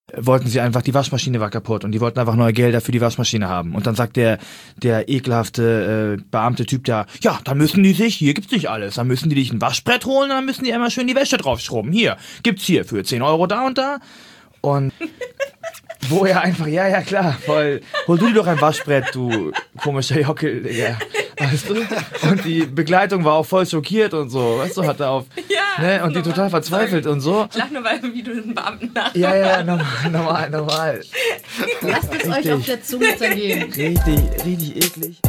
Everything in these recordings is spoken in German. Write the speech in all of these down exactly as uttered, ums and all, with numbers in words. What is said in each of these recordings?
wollten sie einfach, die Waschmaschine war kaputt und die wollten einfach neue Gelder für die Waschmaschine haben. Und dann sagt der, der ekelhafte äh, beamte Typ da, ja, dann müssen die sich, hier gibt's nicht alles, dann müssen die sich ein Waschbrett holen und dann müssen die einmal schön die Wäsche draufschrubben. Hier, gibt's hier für zehn Euro da und da. Und wo er einfach, ja, ja, klar, voll, hol du dir doch ein Waschbrett, du komischer Jockel, Digga, weißt du? Und die Begleitung war auch voll schockiert und so, weißt du, hat er auf, ja, ne, und die total verzweifelt und so. Ich lach nur, weil wie du den Beamten nach. Ja, ja, normal, normal, normal. Lasst es euch auf der Zunge zergehen. Richtig, richtig eklig.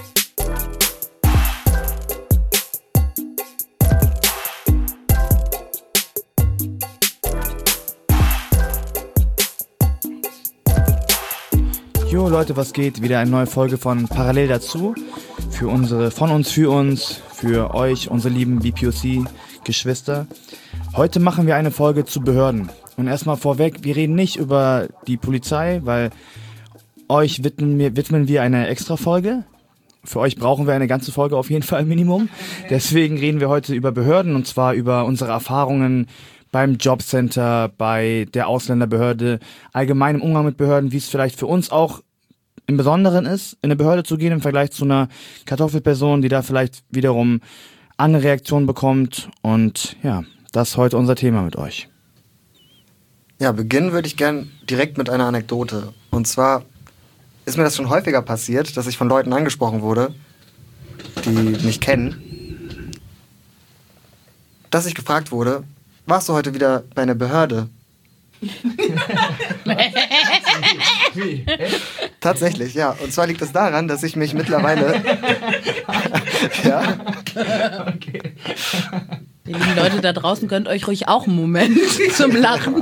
Jo Leute, was geht? Wieder eine neue Folge von Parallel dazu. Für unsere, von uns, für uns, für euch, unsere lieben B P O C-Geschwister. Heute machen wir eine Folge zu Behörden. Und erstmal vorweg, wir reden nicht über die Polizei, weil euch widmen wir, widmen wir eine extra Folge. Für euch brauchen wir eine ganze Folge auf jeden Fall Minimum. Deswegen reden wir heute über Behörden und zwar über unsere Erfahrungen beim Jobcenter, bei der Ausländerbehörde, allgemein im Umgang mit Behörden, wie es vielleicht für uns auch im Besonderen ist, in eine Behörde zu gehen im Vergleich zu einer Kartoffelperson, die da vielleicht wiederum andere Reaktionen bekommt. Und ja, das ist heute unser Thema mit euch. Ja, beginnen würde ich gern direkt mit einer Anekdote. Und zwar ist mir das schon häufiger passiert, dass ich von Leuten angesprochen wurde, die mich kennen, dass ich gefragt wurde, warst du heute wieder bei einer Behörde? Tatsächlich, ja. Und zwar liegt es daran, dass ich mich mittlerweile... ja. Okay. Die lieben Leute da draußen, könnt euch ruhig auch einen Moment zum Lachen.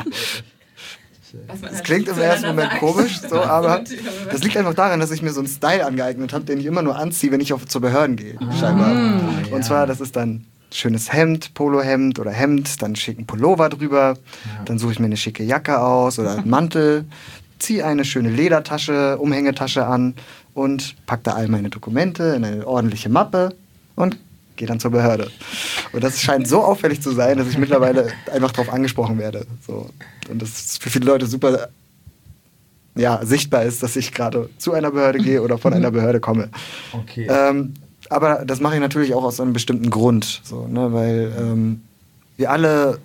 Das klingt im ersten Moment komisch, so, aber das liegt einfach daran, dass ich mir so einen Style angeeignet habe, den ich immer nur anziehe, wenn ich auf, zu Behörden gehe, scheinbar. Ah, Und zwar, das ist dann schönes Hemd, Polohemd oder Hemd, dann schicken Pullover drüber, ja. Dann suche ich mir eine schicke Jacke aus oder einen Mantel, ziehe eine schöne Ledertasche, Umhängetasche an und packe da all meine Dokumente in eine ordentliche Mappe und gehe dann zur Behörde. Und das scheint so auffällig zu sein, dass ich mittlerweile einfach darauf angesprochen werde. So. Und das für viele Leute super ja, sichtbar ist, dass ich gerade zu einer Behörde gehe oder von einer Behörde komme. Okay. Ähm, aber das mache ich natürlich auch aus einem bestimmten Grund. So, ne? Weil ähm, wir alle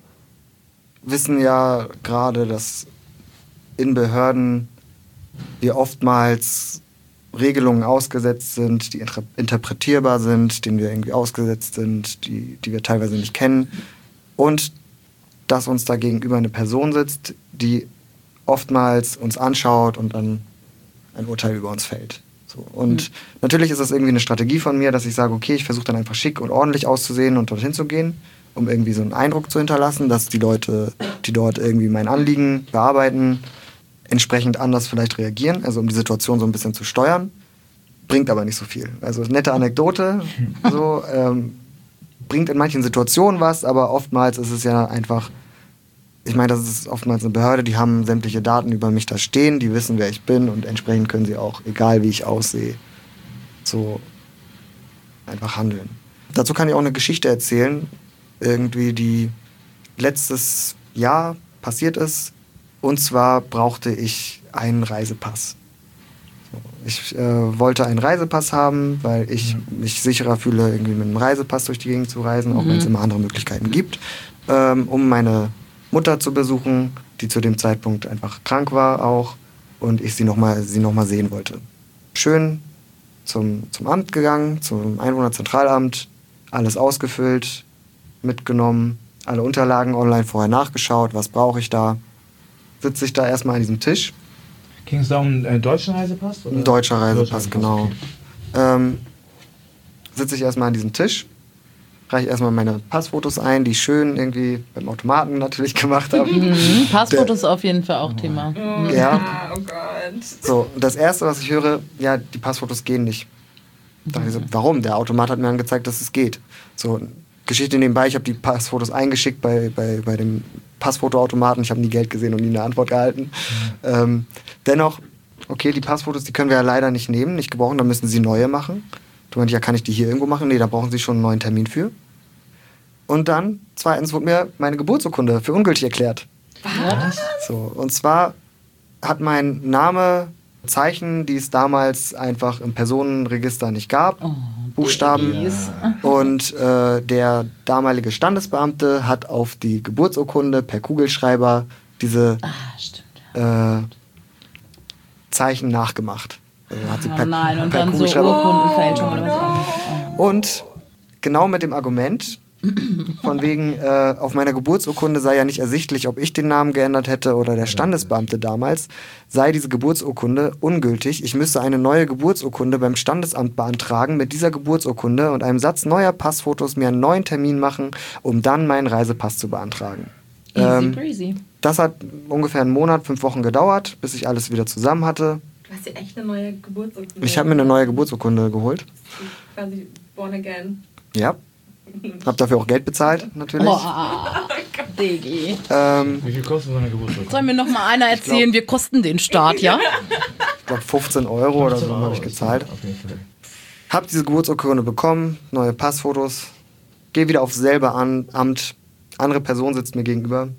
wissen ja gerade, dass in Behörden wir oftmals Regelungen ausgesetzt sind, die inter- interpretierbar sind, denen wir irgendwie ausgesetzt sind, die, die wir teilweise nicht kennen. Und dass uns da gegenüber eine Person sitzt, die oftmals uns anschaut und dann ein Urteil über uns fällt. So. Und mhm. natürlich ist das irgendwie eine Strategie von mir, dass ich sage, okay, ich versuche dann einfach schick und ordentlich auszusehen und dorthin zu gehen, um irgendwie so einen Eindruck zu hinterlassen, dass die Leute, die dort irgendwie mein Anliegen bearbeiten, entsprechend anders vielleicht reagieren, also um die Situation so ein bisschen zu steuern. Bringt aber nicht so viel. Also nette Anekdote, so, ähm, bringt in manchen Situationen was, aber oftmals ist es ja einfach, ich meine, das ist oftmals eine Behörde, die haben sämtliche Daten über mich da stehen, die wissen, wer ich bin und entsprechend können sie auch, egal wie ich aussehe, so einfach handeln. Dazu kann ich auch eine Geschichte erzählen, irgendwie, die letztes Jahr passiert ist. Und zwar brauchte ich einen Reisepass. Ich äh, wollte einen Reisepass haben, weil ich mich sicherer fühle, irgendwie mit einem Reisepass durch die Gegend zu reisen, auch mhm. wenn es immer andere Möglichkeiten gibt, ähm, um meine Mutter zu besuchen, die zu dem Zeitpunkt einfach krank war auch und ich sie nochmal sie noch mal sehen wollte. Schön zum, zum Amt gegangen, zum Einwohnerzentralamt, alles ausgefüllt, mitgenommen, alle Unterlagen online vorher nachgeschaut, was brauche ich da. Sitze ich da erstmal an diesem Tisch. Ging es da um einen äh, deutschen Reisepass? Oder? Ein deutscher Reisepass, Reisepass genau. Okay. Ähm, sitze ich erstmal an diesem Tisch, reiche erstmal meine Passfotos ein, die ich schön irgendwie beim Automaten natürlich gemacht habe. Mhm, Passfotos auf jeden Fall auch Thema. Oh, ja. Oh Gott. So, das Erste, was ich höre, ja, die Passfotos gehen nicht. Da dachte ich so, warum? Der Automat hat mir angezeigt, dass es geht. So, Geschichte nebenbei, ich habe die Passfotos eingeschickt bei, bei, bei dem Passfotoautomaten. Ich habe nie Geld gesehen und nie eine Antwort gehalten. Mhm. Ähm, dennoch, okay, die Passfotos, die können wir ja leider nicht nehmen, nicht gebrauchen, da müssen Sie neue machen. Du meinst, ja, kann ich die hier irgendwo machen? Nee, da brauchen Sie schon einen neuen Termin für. Und dann, zweitens, wurde mir meine Geburtsurkunde für ungültig erklärt. Was? So, und zwar hat mein Name Zeichen, die es damals einfach im Personenregister nicht gab, Oh, Buchstaben. Babys. Und äh, der damalige Standesbeamte hat auf die Geburtsurkunde per Kugelschreiber diese Ah, stimmt. äh, Zeichen nachgemacht. Also hat sie Oh per, nein, und per dann so Kugelschreiber. Urkundenfälschung oder was auch. Oh. Und genau mit dem Argument, von wegen, äh, auf meiner Geburtsurkunde sei ja nicht ersichtlich, ob ich den Namen geändert hätte oder der Standesbeamte damals, sei diese Geburtsurkunde ungültig. Ich müsste eine neue Geburtsurkunde beim Standesamt beantragen, mit dieser Geburtsurkunde und einem Satz neuer Passfotos mir einen neuen Termin machen, um dann meinen Reisepass zu beantragen. Easy Ähm, breezy. das hat ungefähr einen Monat, fünf Wochen gedauert, bis ich alles wieder zusammen hatte. Du hast dir echt eine neue Geburtsurkunde. Ich habe mir eine neue Geburtsurkunde geholt. Quasi born again. Ja. Hab dafür auch Geld bezahlt, natürlich. Boah, Diggi. Ähm, Wie viel kostet so eine Geburtsurkunde? Soll mir noch mal einer erzählen, wir kosten den Staat, ja? ich glaube fünfzehn Euro oder so habe ich gezahlt. Auf jeden Fall. Hab diese Geburtsurkunde bekommen, neue Passfotos, gehe wieder aufs selbe An Amt, andere Person sitzt mir gegenüber.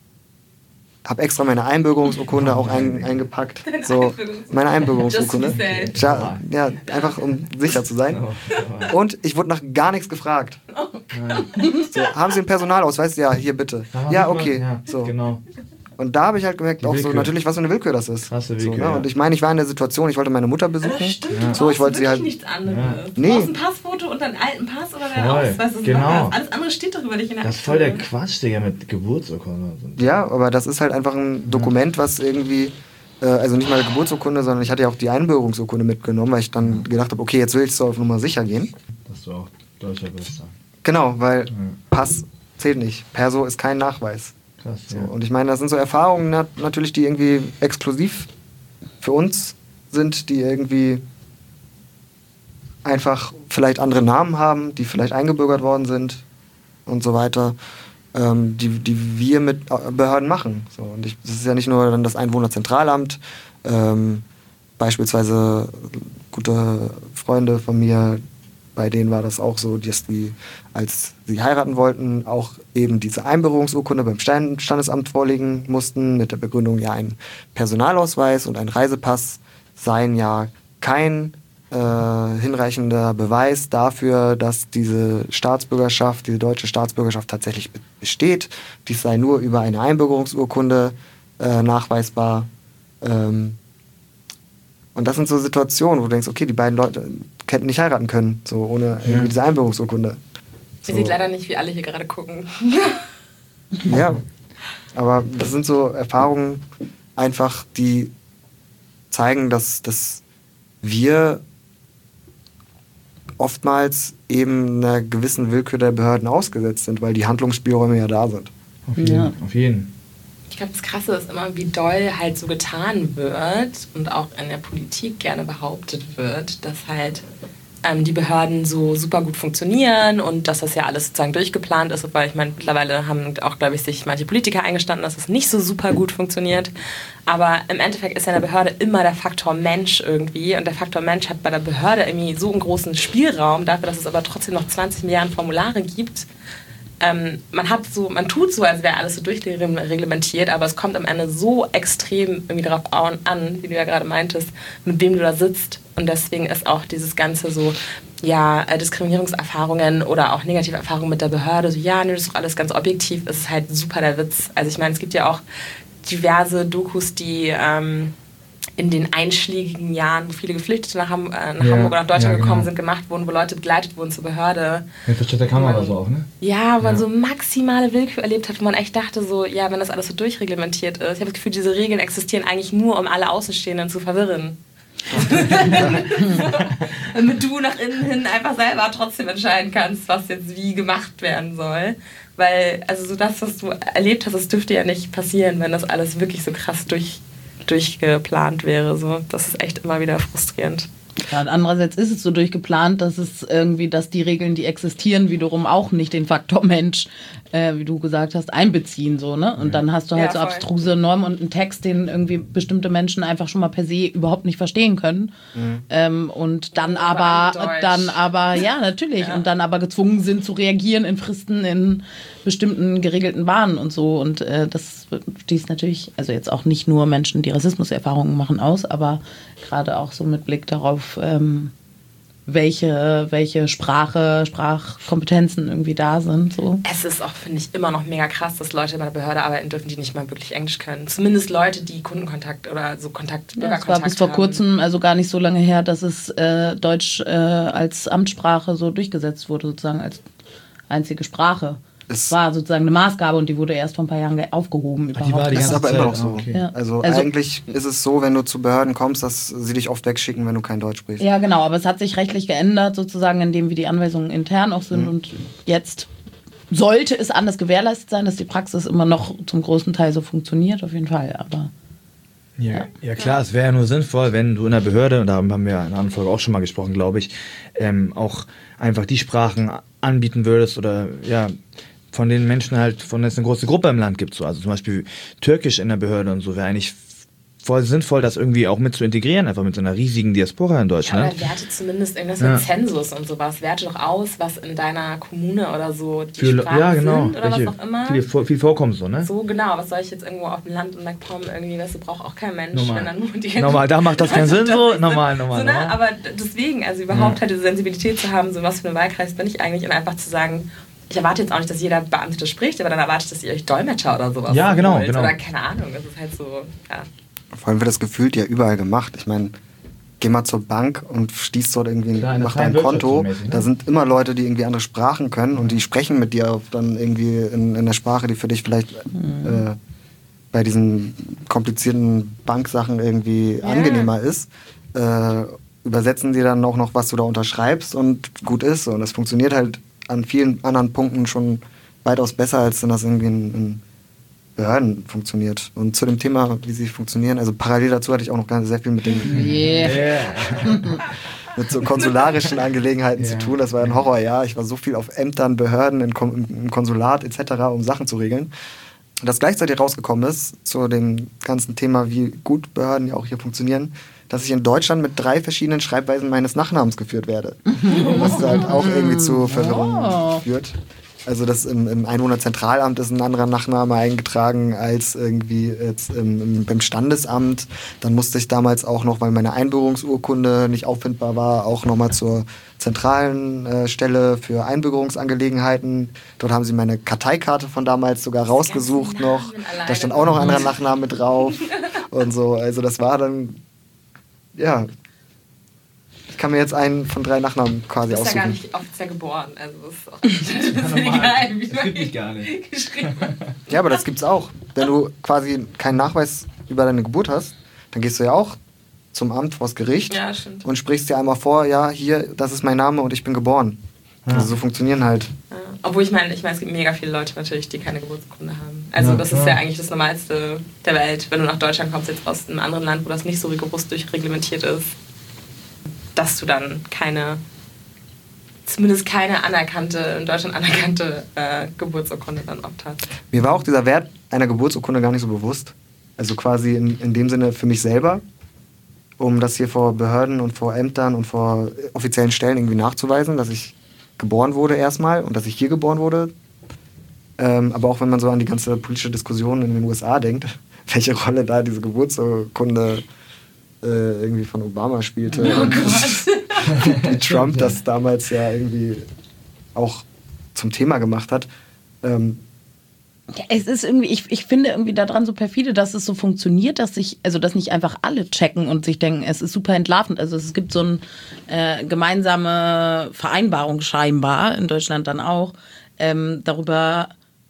Hab extra meine Einbürgerungsurkunde auch ein, eingepackt. So, meine Einbürgerungsurkunde. Just to be safe. Ja, ja, einfach um sicher zu sein. Und ich wurde nach gar nichts gefragt. So, haben Sie einen Personalausweis? Ja, hier bitte. Ja, okay. Ja, So. genau. Und da habe ich halt gemerkt, Die auch so Willkür. natürlich, was für eine Willkür das ist. Krasse So, Willkür, ne? ja. Und ich meine, ich war in der Situation, ich wollte meine Mutter besuchen. Stimmt, So, ich wollte sie halt. nichts anderes. Ja. Du Nee. brauchst ein Passfoto und einen alten Pass oder deinen Voll, Ausweis. Das ist genau. noch was. Alles andere steht doch über dich in der Das ist voll der Akte. Quatsch, Digga, mit Geburtsurkunde. Ja, aber das ist halt einfach ein Dokument, was irgendwie, äh, also nicht mal eine Geburtsurkunde, sondern ich hatte ja auch die Einbürgerungsurkunde mitgenommen, weil ich dann gedacht habe, okay, jetzt will ich so auf Nummer sicher gehen. Dass du auch deutscher bist. Genau, weil Ja. Pass zählt nicht. Perso ist kein Nachweis. Krass, So, ja. und ich meine, das sind so Erfahrungen nat natürlich, die irgendwie exklusiv für uns sind, die irgendwie einfach vielleicht andere Namen haben, die vielleicht eingebürgert worden sind und so weiter, ähm, die, die wir mit äh, Behörden machen. So, und ich, das ist ja nicht nur dann das Einwohnerzentralamt, ähm, beispielsweise gute Freunde von mir, bei denen war das auch so, dass die, als sie heiraten wollten, auch eben diese Einbürgerungsurkunde beim Stand Standesamt vorlegen mussten, mit der Begründung, ja, ein Personalausweis und ein Reisepass seien ja kein äh, hinreichender Beweis dafür, dass diese Staatsbürgerschaft, diese deutsche Staatsbürgerschaft tatsächlich be- besteht. Dies sei nur über eine Einbürgerungsurkunde äh, nachweisbar. Ähm, Und das sind so Situationen, wo du denkst, okay, die beiden Leute hätten nicht heiraten können, so ohne irgendwie diese Einbürgerungsurkunde. So. Ihr seht leider nicht, wie alle hier gerade gucken. Ja, aber das sind so Erfahrungen einfach, die zeigen, dass, dass wir oftmals eben einer gewissen Willkür der Behörden ausgesetzt sind, weil die Handlungsspielräume ja da sind. Auf jeden, Ja. auf jeden. Ich glaube, das Krasse ist immer, wie doll halt so getan wird und auch in der Politik gerne behauptet wird, dass halt ähm, die Behörden so super gut funktionieren und dass das ja alles sozusagen durchgeplant ist, weil ich meine, mittlerweile haben auch, glaube ich, sich manche Politiker eingestanden, dass es nicht so super gut funktioniert. Aber im Endeffekt ist ja in der Behörde immer der Faktor Mensch irgendwie und der Faktor Mensch hat bei der Behörde irgendwie so einen großen Spielraum dafür, dass es aber trotzdem noch zwanzig Milliarden Formulare gibt. Ähm, man hat so, man tut so, als wäre alles so durchreglementiert, aber es kommt am Ende so extrem irgendwie darauf an, wie du ja gerade meintest, mit wem du da sitzt. Und deswegen ist auch dieses ganze so, ja, äh, Diskriminierungserfahrungen oder auch negative Erfahrungen mit der Behörde, so, ja, nee, das ist doch alles ganz objektiv, es ist halt super der Witz. Also ich meine, es gibt ja auch diverse Dokus, die ähm, in den einschlägigen Jahren, wo viele Geflüchtete nach, Ham äh, nach Ja, Hamburg oder nach Deutschland ja, gekommen genau. sind, gemacht wurden, wo Leute begleitet wurden zur Behörde. Mit versteckter Kamera so auch, ne? Ja, wo man Ja. so maximale Willkür erlebt hat, wo man echt dachte, so, ja, wenn das alles so durchreglementiert ist. Ich habe das Gefühl, diese Regeln existieren eigentlich nur, um alle Außenstehenden zu verwirren. Damit du nach innen hin einfach selber trotzdem entscheiden kannst, was jetzt wie gemacht werden soll. Weil, also so das, was du erlebt hast, das dürfte ja nicht passieren, wenn das alles wirklich so krass durch, durchgeplant wäre. So. Das ist echt immer wieder frustrierend. Ja, und andererseits ist es so durchgeplant, dass es irgendwie, dass die Regeln, die existieren, wiederum auch nicht den Faktor Mensch, äh, wie du gesagt hast, einbeziehen, so, ne? Und dann hast du halt Ja, so voll. abstruse Normen und einen Text, den irgendwie bestimmte Menschen einfach schon mal per se überhaupt nicht verstehen können. Mhm. Ähm, und dann Ja, aber, vor allem Deutsch. dann aber, ja, natürlich, Ja. und dann aber gezwungen sind zu reagieren in Fristen, in bestimmten geregelten Bahnen und so. Und äh, das stieß natürlich, also jetzt auch nicht nur Menschen, die Rassismuserfahrungen machen, aus, aber gerade auch so mit Blick darauf, ähm, welche, welche Sprache, Sprachkompetenzen irgendwie da sind. So. Es ist auch, finde ich, immer noch mega krass, dass Leute bei der Behörde arbeiten dürfen, die nicht mal wirklich Englisch können. Zumindest Leute, die Kundenkontakt oder so Kontakt, Ja, es war Bürgerkontakt bis vor haben. kurzem, also gar nicht so lange her, dass es äh, Deutsch äh, als Amtssprache so durchgesetzt wurde, sozusagen als einzige Sprache. Es Es war sozusagen eine Maßgabe und die wurde erst vor ein paar Jahren ge- aufgehoben. die Überhaupt. war die Das ist ganze aber immer noch Zeit, so. ah, okay. Ja. Also, Also- eigentlich ist es so, wenn du zu Behörden kommst, dass sie dich oft wegschicken, wenn du kein Deutsch sprichst. Ja, genau, aber es hat sich rechtlich geändert, sozusagen, indem wie die Anweisungen intern auch sind. Mhm. Und jetzt sollte es anders gewährleistet sein, dass die Praxis immer noch zum großen Teil so funktioniert, auf jeden Fall. Aber Ja, ja klar, es wäre ja nur sinnvoll, wenn du in der Behörde, und da haben wir in einer anderen Folge auch schon mal gesprochen, glaube ich, ähm, auch einfach die Sprachen anbieten würdest oder ja, von den Menschen halt, von denen es eine große Gruppe im Land gibt. So. Also zum Beispiel Türkisch in der Behörde und so wäre eigentlich voll sinnvoll, das irgendwie auch mit zu integrieren, einfach mit so einer riesigen Diaspora in Ja, Deutschland. aber werte zumindest irgendwas Ja. mit Zensus und sowas. Werte doch aus, was in deiner Kommune oder so die Für, Sprachen ja, genau. sind oder Welche, was auch immer. Viel, viel vorkommt so, ne? So genau, was soll ich jetzt irgendwo auf dem Land in MacPom irgendwie, weißt du, braucht auch kein Mensch, Normal. wenn dann nur die... Normal, da macht das keinen Sinn so. Das- Normal, normal. So, ne? normal. Aber d- deswegen, also überhaupt Ja. halt diese Sensibilität zu haben, so was für ein Wahlkreis bin ich eigentlich und einfach zu sagen, ich erwarte jetzt auch nicht, dass jeder Beamte das spricht, aber dann erwarte ich, dass ihr euch Dolmetscher oder sowas Ja, genau, holt. genau. Oder keine Ahnung, das ist halt so, ja. Vor allem wird das gefühlt ja überall gemacht. Ich meine, geh mal zur Bank und schließt dort irgendwie, Klar, in der mach dein freien Konto. Wirtschaft so mäßig, ne? Da sind immer Leute, die irgendwie andere Sprachen können und die sprechen mit dir auf dann irgendwie in, in der Sprache, die für dich vielleicht äh, bei diesen komplizierten Banksachen irgendwie Ja. angenehmer ist. Äh, übersetzen die dann auch noch, was du da unterschreibst und gut ist. Und das funktioniert halt an vielen anderen Punkten schon weitaus besser, als wenn das irgendwie in, in Behörden funktioniert. Und zu dem Thema, wie sie funktionieren, also parallel dazu hatte ich auch noch ganz sehr viel mit den yeah. mit so konsularischen Angelegenheiten Ja. zu tun. Das war ein Horrorjahr. Ich war so viel auf Ämtern, Behörden, in Kom im Konsulat et cetera, um Sachen zu regeln. Und das gleichzeitig rausgekommen ist zu dem ganzen Thema, wie gut Behörden ja auch hier funktionieren, dass ich in Deutschland mit drei verschiedenen Schreibweisen meines Nachnamens geführt werde. Was halt auch irgendwie zu Verwirrung Oh. führt. Also das im, im Einwohnerzentralamt ist ein anderer Nachname eingetragen als irgendwie jetzt im, im, beim Standesamt. Dann musste ich damals auch noch, weil meine Einbürgerungsurkunde nicht auffindbar war, auch nochmal zur zentralen äh, Stelle für Einbürgerungsangelegenheiten. Dort haben sie meine Karteikarte von damals sogar rausgesucht noch. Namen alleine. Da stand auch noch ein anderer Nachname mit drauf und so. Also das war dann, ja, ich kann mir jetzt einen von drei Nachnamen quasi Du bist ja gar aussuchen. nicht offiziell geboren, also das ist auch das ist egal, wie Das gibt mich gar nicht. geschrieben. Ja, aber das gibt's auch. Wenn du quasi keinen Nachweis über deine Geburt hast, dann gehst du ja auch zum Amt, vors Gericht Ja, stimmt. und sprichst dir einmal vor, ja, hier, das ist mein Name und ich bin geboren. Also so funktionieren halt. Ja. Obwohl ich meine, ich meine, es gibt mega viele Leute natürlich, die keine Geburtsurkunde haben. Also Ja, das ist klar. ja eigentlich das Normalste der Welt, wenn du nach Deutschland kommst, jetzt aus einem anderen Land, wo das nicht so rigoros durchreglementiert ist, dass du dann keine, zumindest keine anerkannte, in Deutschland anerkannte äh, Geburtsurkunde dann oft hast. Mir war auch dieser Wert einer Geburtsurkunde gar nicht so bewusst. Also quasi in, in dem Sinne für mich selber, um das hier vor Behörden und vor Ämtern und vor offiziellen Stellen irgendwie nachzuweisen, dass ich geboren wurde erstmal und dass ich hier geboren wurde. Ähm, aber auch wenn man so an die ganze politische Diskussion in den U S A denkt, welche Rolle da diese Geburtsurkunde äh, irgendwie von Obama spielte. Oh und Gott. wie Trump das damals ja irgendwie auch zum Thema gemacht hat. Ähm, Ja, es ist irgendwie, ich, ich finde irgendwie daran so perfide, dass es so funktioniert, dass sich, also dass nicht einfach alle checken und sich denken, es ist super entlarvend. Also es gibt so eine äh, gemeinsame Vereinbarung scheinbar, in Deutschland dann auch, ähm, darüber,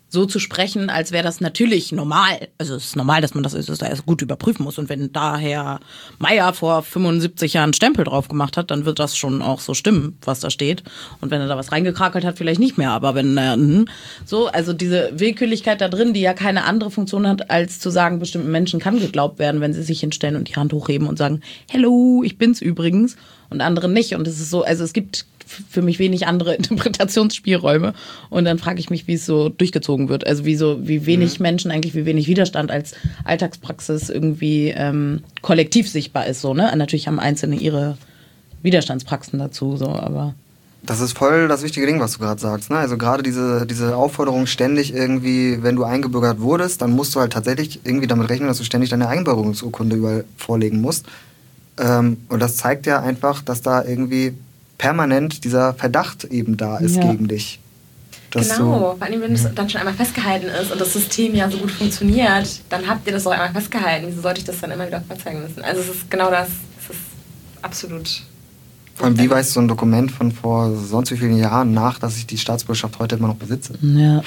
so zu sprechen, als wäre das natürlich normal. Also es ist normal, dass man das, ist, dass er es gut überprüfen muss. Und wenn daher Meier vor fünfundsiebzig Jahren Stempel drauf gemacht hat, dann wird das schon auch so stimmen, was da steht. Und wenn er da was reingekrakelt hat, vielleicht nicht mehr. Aber wenn er äh, so, also diese Willkürlichkeit da drin, die ja keine andere Funktion hat, als zu sagen, bestimmten Menschen kann geglaubt werden, wenn sie sich hinstellen und die Hand hochheben und sagen, hello, ich bin's übrigens. Und anderen nicht. Und es ist so, also es gibt für mich wenig andere Interpretationsspielräume. Und dann frage ich mich, wie es so durchgezogen wird. Also wie so, wie wenig mhm. Menschen eigentlich, wie wenig Widerstand als Alltagspraxis irgendwie ähm, kollektiv sichtbar ist. So, ne? Natürlich haben Einzelne ihre Widerstandspraxen dazu, so, aber. Das ist voll das wichtige Ding, was du gerade sagst. Ne? Also gerade diese, diese Aufforderung ständig irgendwie, wenn du eingebürgert wurdest, dann musst du halt tatsächlich irgendwie damit rechnen, dass du ständig deine Einbürgerungsurkunde überall vorlegen musst. Ähm, und das zeigt ja einfach, dass da irgendwie permanent dieser Verdacht eben da ist ja. gegen dich. Genau, vor allem wenn es dann schon einmal festgehalten ist und das System ja so gut funktioniert, dann habt ihr das auch einmal festgehalten. Wieso sollte ich das dann immer wieder vorzeigen müssen? Also es ist genau das, es ist absolut... Vor allem, wie weist so ein Dokument von vor sonst wie vielen Jahren nach, dass ich die Staatsbürgerschaft heute immer noch besitze? Ja.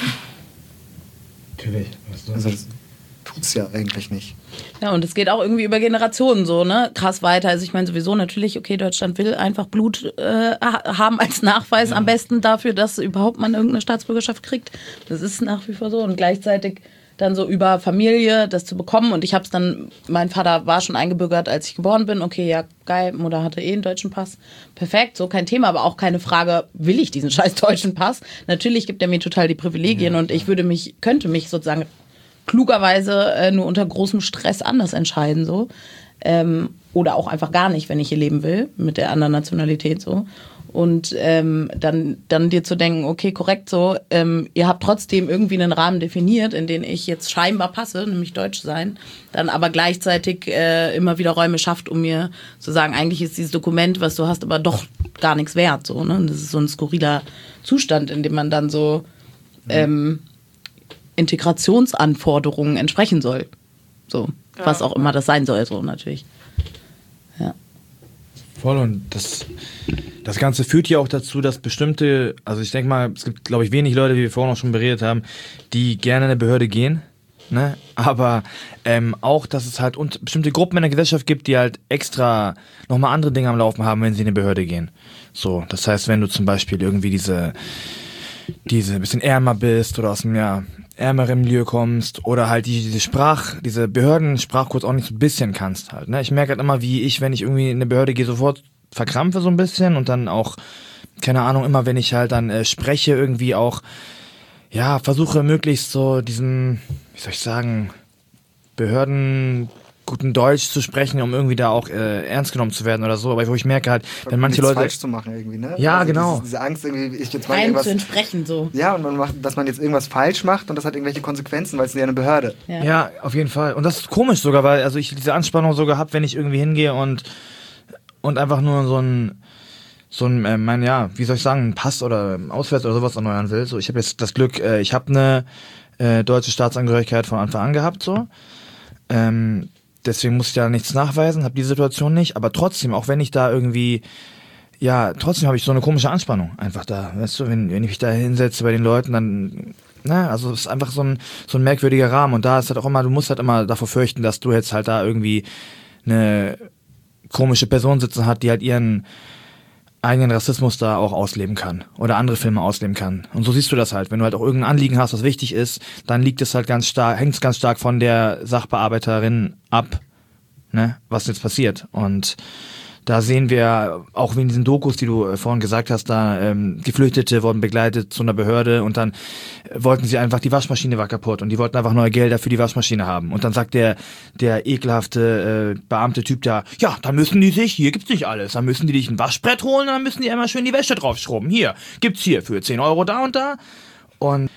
Natürlich. Weißt du? Also das tut's ja eigentlich nicht. Ja, und es geht auch irgendwie über Generationen so, ne? Krass weiter. Also ich meine sowieso natürlich, okay, Deutschland will einfach Blut äh, haben als Nachweis ja. am besten dafür, dass überhaupt man irgendeine Staatsbürgerschaft kriegt. Das ist nach wie vor so. Und gleichzeitig dann so über Familie das zu bekommen. Und ich habe es dann, mein Vater war schon eingebürgert, als ich geboren bin. Okay, ja, geil, Mutter hatte eh einen deutschen Pass. Perfekt, so kein Thema, aber auch keine Frage, will ich diesen scheiß deutschen Pass? Natürlich gibt er mir total die Privilegien ja, und ich würde mich, könnte mich sozusagen klugerweise äh, nur unter großem Stress anders entscheiden, so. Ähm, oder auch einfach gar nicht, wenn ich hier leben will, mit der anderen Nationalität, so. Und ähm, dann, dann dir zu denken, okay, korrekt, so, ähm, ihr habt trotzdem irgendwie einen Rahmen definiert, in den ich jetzt scheinbar passe, nämlich Deutsch sein, dann aber gleichzeitig äh, immer wieder Räume schafft, um mir zu sagen, eigentlich ist dieses Dokument, was du hast, aber doch gar nichts wert, so, ne? Und das ist so ein skurriler Zustand, in dem man dann so ähm, Integrationsanforderungen entsprechen soll. So, ja. Was auch immer das sein soll, so natürlich. Ja. Voll, und das, das Ganze führt ja auch dazu, dass bestimmte, also ich denke mal, es gibt, glaube ich, wenig Leute, wie wir vorhin auch schon beredet haben, die gerne in eine Behörde gehen, ne? Aber ähm, auch, dass es halt und bestimmte Gruppen in der Gesellschaft gibt, die halt extra nochmal andere Dinge am Laufen haben, wenn sie in eine Behörde gehen. So, das heißt, wenn du zum Beispiel irgendwie diese, diese bisschen ärmer bist oder aus einem, ja, ärmeren Milieu kommst oder halt die, diese Sprach, diese Behördensprachkurs auch nicht so ein bisschen kannst halt, ne? Ich merke halt immer, wie ich, wenn ich irgendwie in eine Behörde gehe, sofort verkrampfe so ein bisschen und dann auch, keine Ahnung, immer wenn ich halt dann äh, spreche, irgendwie auch, ja, versuche möglichst so diesen, wie soll ich sagen, Behörden guten Deutsch zu sprechen, um irgendwie da auch äh, ernst genommen zu werden oder so, aber wo ich merke halt, wenn manche Leute falsch zu machen irgendwie, ne? Ja, also genau. Diese, diese Angst irgendwie, ich jetzt mal Rein irgendwas zu entsprechen so. Ja, und man macht, dass man jetzt irgendwas falsch macht und das hat irgendwelche Konsequenzen, weil es ist ja eine Behörde. Ja. ja, auf jeden Fall. Und das ist komisch sogar, weil also ich diese Anspannung sogar habe, wenn ich irgendwie hingehe und und einfach nur so ein so ein, äh, mein, ja, wie soll ich sagen, ein Pass oder Ausweis oder sowas erneuern will. So, ich habe jetzt das Glück, äh, ich habe eine äh, deutsche Staatsangehörigkeit von Anfang an gehabt, so. Ähm, deswegen muss ich da nichts nachweisen, habe die Situation nicht, aber trotzdem, auch wenn ich da irgendwie, ja, trotzdem habe ich so eine komische Anspannung einfach da, weißt du, wenn, wenn ich mich da hinsetze bei den Leuten, dann, na, also es ist einfach so ein, so ein merkwürdiger Rahmen und da ist halt auch immer, du musst halt immer davor fürchten, dass du jetzt halt da irgendwie eine komische Person sitzen hat, die halt ihren eigenen Rassismus da auch ausleben kann oder andere Filme ausleben kann. Und so siehst du das halt. Wenn du halt auch irgendein Anliegen hast, was wichtig ist, dann liegt es halt ganz stark, hängt es ganz stark von der Sachbearbeiterin ab, ne, was jetzt passiert. Und da sehen wir auch wie in diesen Dokus, die du vorhin gesagt hast, da ähm, Geflüchtete wurden begleitet zu einer Behörde und dann wollten sie einfach, die Waschmaschine war kaputt und die wollten einfach neue Gelder für die Waschmaschine haben. Und dann sagt der der ekelhafte äh, Beamte Typ da, ja, dann müssen die sich, hier gibt's nicht alles, dann müssen die dich ein Waschbrett holen und dann müssen die einmal schön die Wäsche draufschrubben. Hier, gibt's hier für zehn Euro da und da. Und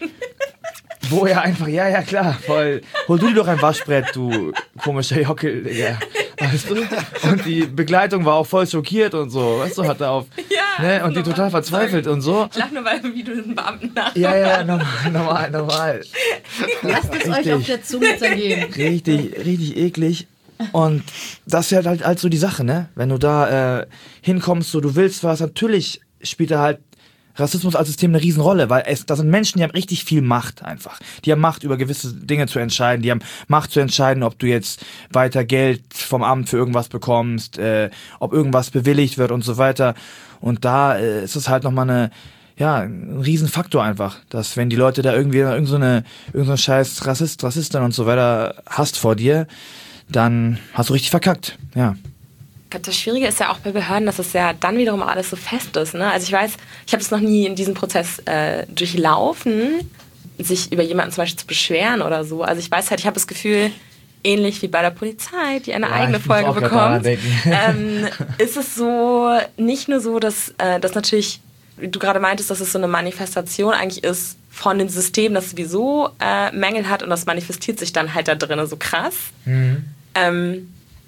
wo er einfach, ja, ja, klar, voll, hol du dir doch ein Waschbrett, du komischer Jockel, Digga, weißt du? Und die Begleitung war auch voll schockiert und so, weißt du, hat er auf, ja, ne, und die total verzweifelt und so. Ich lach nur, weil wie du den Beamten nach. Ja, ja, normal, normal, normal. Lasst es euch auf der Zunge zergehen. Richtig, richtig eklig. Und das ist halt halt so die Sache, ne, wenn du da äh, hinkommst, so, du willst was, natürlich spielt da halt Rassismus als System eine Riesenrolle, weil es, das sind Menschen, die haben richtig viel Macht einfach. Die haben Macht, über gewisse Dinge zu entscheiden, die haben Macht zu entscheiden, ob du jetzt weiter Geld vom Amt für irgendwas bekommst, äh, ob irgendwas bewilligt wird und so weiter. Und da äh, ist es halt nochmal eine, ja, ein Riesenfaktor einfach, dass wenn die Leute da irgendwie irgend so eine, irgend so eine scheiß Rassist, Rassistin und so weiter hast vor dir, dann hast du richtig verkackt, ja. Ich glaube, das Schwierige ist ja auch bei Behörden, dass es ja dann wiederum alles so fest ist. Ne? Also ich weiß, ich habe es noch nie in diesem Prozess äh, durchlaufen, sich über jemanden zum Beispiel zu beschweren oder so. Also ich weiß halt, ich habe das Gefühl, ähnlich wie bei der Polizei, die eine ja, eigene Folge bekommt, ähm, ist es so, nicht nur so, dass äh, das natürlich, wie du gerade meintest, dass es so eine Manifestation eigentlich ist von dem System, das sowieso äh, Mängel hat und das manifestiert sich dann halt da drinnen so krass. Mhm. Ähm,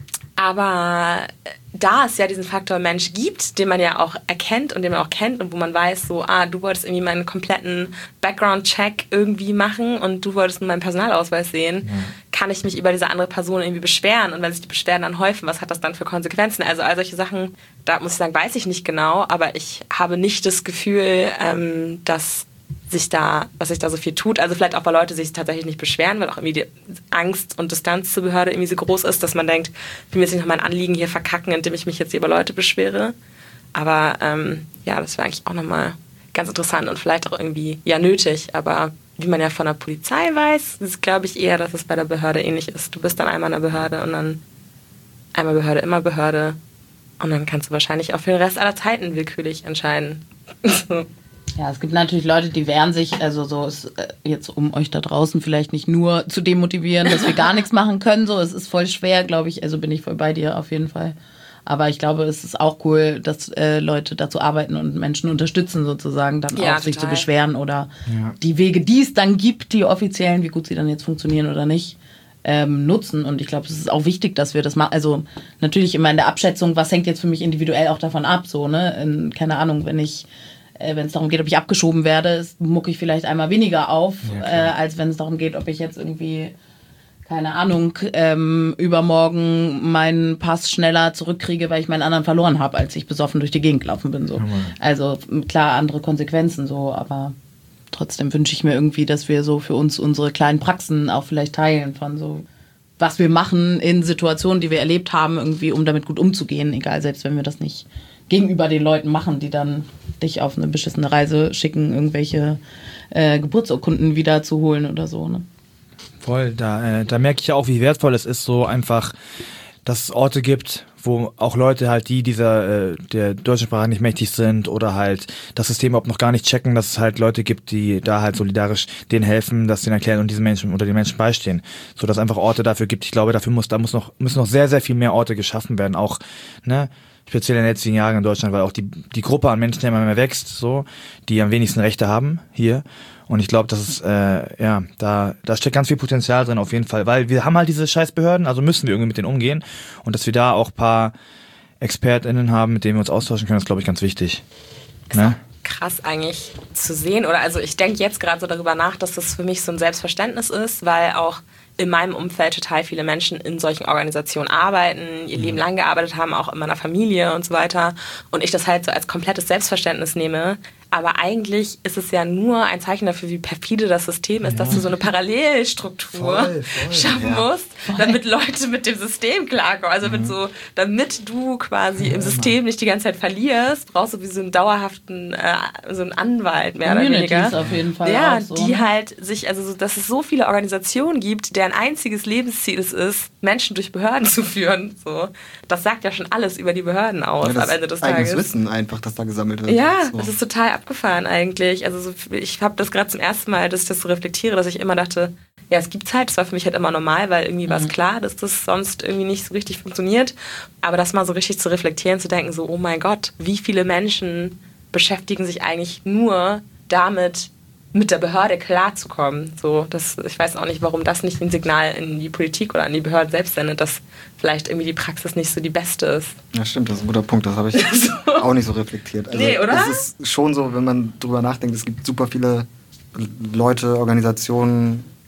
Aber da es ja diesen Faktor Mensch gibt, den man ja auch erkennt und den man auch kennt und wo man weiß, so, ah, du wolltest irgendwie meinen kompletten Background-Check irgendwie machen und du wolltest nur meinen Personalausweis sehen, ja. kann ich mich über diese andere Person irgendwie beschweren. Und wenn sich die Beschwerden dann häufen, was hat das dann für Konsequenzen? Also all solche Sachen, da muss ich sagen, weiß ich nicht genau, aber ich habe nicht das Gefühl, ähm, dass sich da, was sich da so viel tut. Also vielleicht auch, weil Leute sich tatsächlich nicht beschweren, weil auch irgendwie die Angst und Distanz zur Behörde irgendwie so groß ist, dass man denkt, ich will jetzt nicht noch mein Anliegen hier verkacken, indem ich mich jetzt hier über Leute beschwere. Aber ähm, ja, das wäre eigentlich auch nochmal ganz interessant und vielleicht auch irgendwie ja nötig. Aber wie man ja von der Polizei weiß, ist glaube ich eher, dass es bei der Behörde ähnlich ist. Du bist dann einmal in der Behörde und dann einmal Behörde, immer Behörde. Und dann kannst du wahrscheinlich auch für den Rest aller Zeiten willkürlich entscheiden. Ja, es gibt natürlich Leute, die wehren sich, also so ist jetzt, um euch da draußen vielleicht nicht nur zu demotivieren, dass wir gar nichts machen können, so, es ist voll schwer, glaube ich, also bin ich voll bei dir auf jeden Fall. Aber ich glaube, es ist auch cool, dass äh, Leute dazu arbeiten und Menschen unterstützen sozusagen, dann ja, auch sich total. zu beschweren oder ja. die Wege, die es dann gibt, die offiziellen, wie gut sie dann jetzt funktionieren oder nicht, ähm, nutzen. Und ich glaube, es ist auch wichtig, dass wir das machen. Also natürlich immer in der Abschätzung, was hängt jetzt für mich individuell auch davon ab, so, ne, in, keine Ahnung, wenn ich wenn es darum geht, ob ich abgeschoben werde, mucke ich vielleicht einmal weniger auf, ja, äh, als wenn es darum geht, ob ich jetzt irgendwie, keine Ahnung, ähm, übermorgen meinen Pass schneller zurückkriege, weil ich meinen anderen verloren habe, als ich besoffen durch die Gegend gelaufen bin. So. Ja, also klar, andere Konsequenzen so, aber trotzdem wünsche ich mir irgendwie, dass wir so für uns unsere kleinen Praxen auch vielleicht teilen von so, was wir machen in Situationen, die wir erlebt haben, irgendwie, um damit gut umzugehen, egal, selbst wenn wir das nicht gegenüber den Leuten machen, die dann dich auf eine beschissene Reise schicken, irgendwelche äh, Geburtsurkunden wieder zu holen oder so. Ne? Voll, da, äh, da merke ich ja auch, wie wertvoll es ist, so einfach, dass es Orte gibt, wo auch Leute halt, die dieser äh, der deutschen Sprache nicht mächtig sind oder halt das System überhaupt noch gar nicht checken, dass es halt Leute gibt, die da halt solidarisch denen helfen, das denen erklären und diesen Menschen oder den Menschen beistehen. So dass es einfach Orte dafür gibt. Ich glaube, dafür muss, da muss noch, müssen noch sehr, sehr viel mehr Orte geschaffen werden. Auch, ne, speziell in den letzten Jahren in Deutschland, weil auch die, die Gruppe an Menschen immer mehr wächst, so, die am wenigsten Rechte haben hier. Und ich glaube, das ist, äh, ja, da, da steckt ganz viel Potenzial drin auf jeden Fall, weil wir haben halt diese scheiß Behörden, also müssen wir irgendwie mit denen umgehen. Und dass wir da auch ein paar ExpertInnen haben, mit denen wir uns austauschen können, ist, glaube ich, ganz wichtig. Ist ne? Auch krass eigentlich zu sehen. Oder also ich denke jetzt gerade so darüber nach, dass das für mich so ein Selbstverständnis ist, weil auch in meinem Umfeld total viele Menschen in solchen Organisationen arbeiten, ihr Leben lang gearbeitet haben, auch in meiner Familie und so weiter. Und ich das halt so als komplettes Selbstverständnis nehme. Aber eigentlich ist es ja nur ein Zeichen dafür, wie perfide das System ist, ja. dass du so eine Parallelstruktur voll, voll, schaffen ja. musst, damit Leute mit dem System klarkommen. Also mhm. mit so, damit du quasi ja, im System nicht die ganze Zeit verlierst, brauchst du wie so einen dauerhaften äh, so einen Anwalt mehr Communities oder weniger. Auf jeden Fall ja, auch so, die ne? halt sich, also so, dass es so viele Organisationen gibt, deren einziges Lebensziel es ist, Menschen durch Behörden zu führen. So, das sagt ja schon alles über die Behörden aus ja, am Ende des eigenes Tages. Wissen einfach, das da gesammelt wird. Ja, so. das ist total abgefahren eigentlich. Also so, ich habe das gerade zum ersten Mal, dass ich das so reflektiere, dass ich immer dachte, ja, es gibt Zeit. Das war für mich halt immer normal, weil irgendwie mhm. war es klar, dass das sonst irgendwie nicht so richtig funktioniert. Aber das mal so richtig zu reflektieren, zu denken so, oh mein Gott, wie viele Menschen beschäftigen sich eigentlich nur damit, mit der Behörde klarzukommen. So, das, ich weiß auch nicht, warum das nicht ein Signal in die Politik oder an die Behörden selbst sendet, dass vielleicht irgendwie die Praxis nicht so die beste ist. Ja, stimmt, das ist ein guter Punkt. Das habe ich so. auch nicht so reflektiert. Also, nee, oder? Es ist schon so, wenn man drüber nachdenkt, es gibt super viele Leute, Organisationen,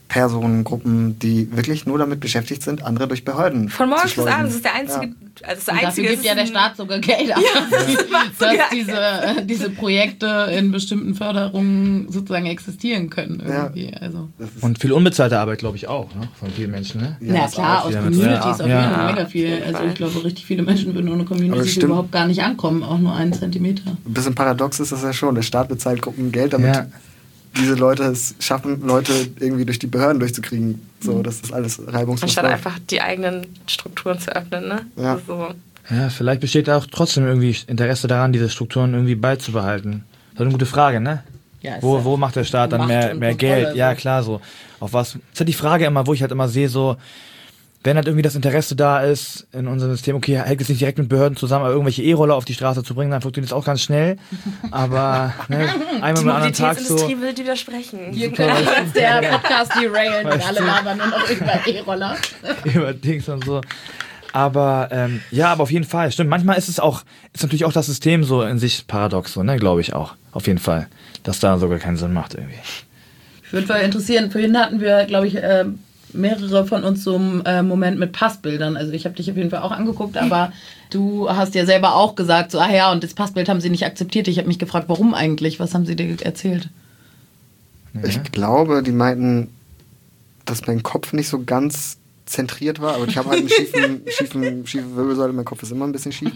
Personengruppen, die wirklich nur damit beschäftigt sind, andere durch Behörden von morgens zu bis abends. schleusen. Das ist der einzige. Ja. Also das Und einzige dafür gibt ja der Staat sogar Geld aus, Ja, dass diese, äh, diese Projekte in bestimmten Förderungen sozusagen existieren können. Irgendwie. Ja. Also. Und viel unbezahlte Arbeit, glaube ich, auch, ne? Von vielen Menschen. Ne? Ja, Ja, klar, aus ja, Communities ja. auf jeden Ja. Fall mega viel. Also ich glaube, richtig viele Menschen würden ohne Aber Communities das stimmt. überhaupt gar nicht ankommen, auch nur einen Zentimeter. Ein bisschen paradox ist das ja schon. Der Staat bezahlt Gruppen Geld, damit Ja. diese Leute es schaffen, Leute irgendwie durch die Behörden durchzukriegen. So, dass das alles reibungslos anstatt läuft. einfach die eigenen Strukturen zu öffnen, ne? Ja. Das ist so. Ja, vielleicht besteht auch trotzdem irgendwie Interesse daran, diese Strukturen irgendwie beizubehalten. Das ist eine gute Frage, ne? Ja, ist Wo, ja wo macht der Staat dann Macht mehr, und mehr Kontrolle, Geld? Ja, so. klar, so. Auf was? Das ist halt die Frage immer, wo ich halt immer sehe, so, wenn halt irgendwie das Interesse da ist in unserem System, okay, hängt es nicht direkt mit Behörden zusammen, aber irgendwelche E-Roller auf die Straße zu bringen, dann funktioniert das auch ganz schnell. Aber ne, einmal Die am anderen Tag so. Mobilitätsindustrie will dir widersprechen. Super, jetzt der Podcast derailen und alle labern nur noch über E-Roller. über Dings und so. Aber ähm, ja, aber auf jeden Fall, stimmt. Manchmal ist es auch, ist natürlich auch das System so in sich paradox, so, ne, glaube ich auch. Auf jeden Fall. Dass da sogar keinen Sinn macht irgendwie. Ich würde mal interessieren, vorhin hatten wir, glaube ich, äh, mehrere von uns so einen äh, Moment mit Passbildern. Also ich habe dich auf jeden Fall auch angeguckt, aber du hast ja selber auch gesagt, so, ah ja, und das Passbild haben sie nicht akzeptiert. Ich habe mich gefragt, warum eigentlich? Was haben sie dir erzählt? Ich glaube, die meinten, dass mein Kopf nicht so ganz zentriert war, aber ich habe halt einen schiefen, schiefen, schiefe Wirbelsäule, mein Kopf ist immer ein bisschen schief.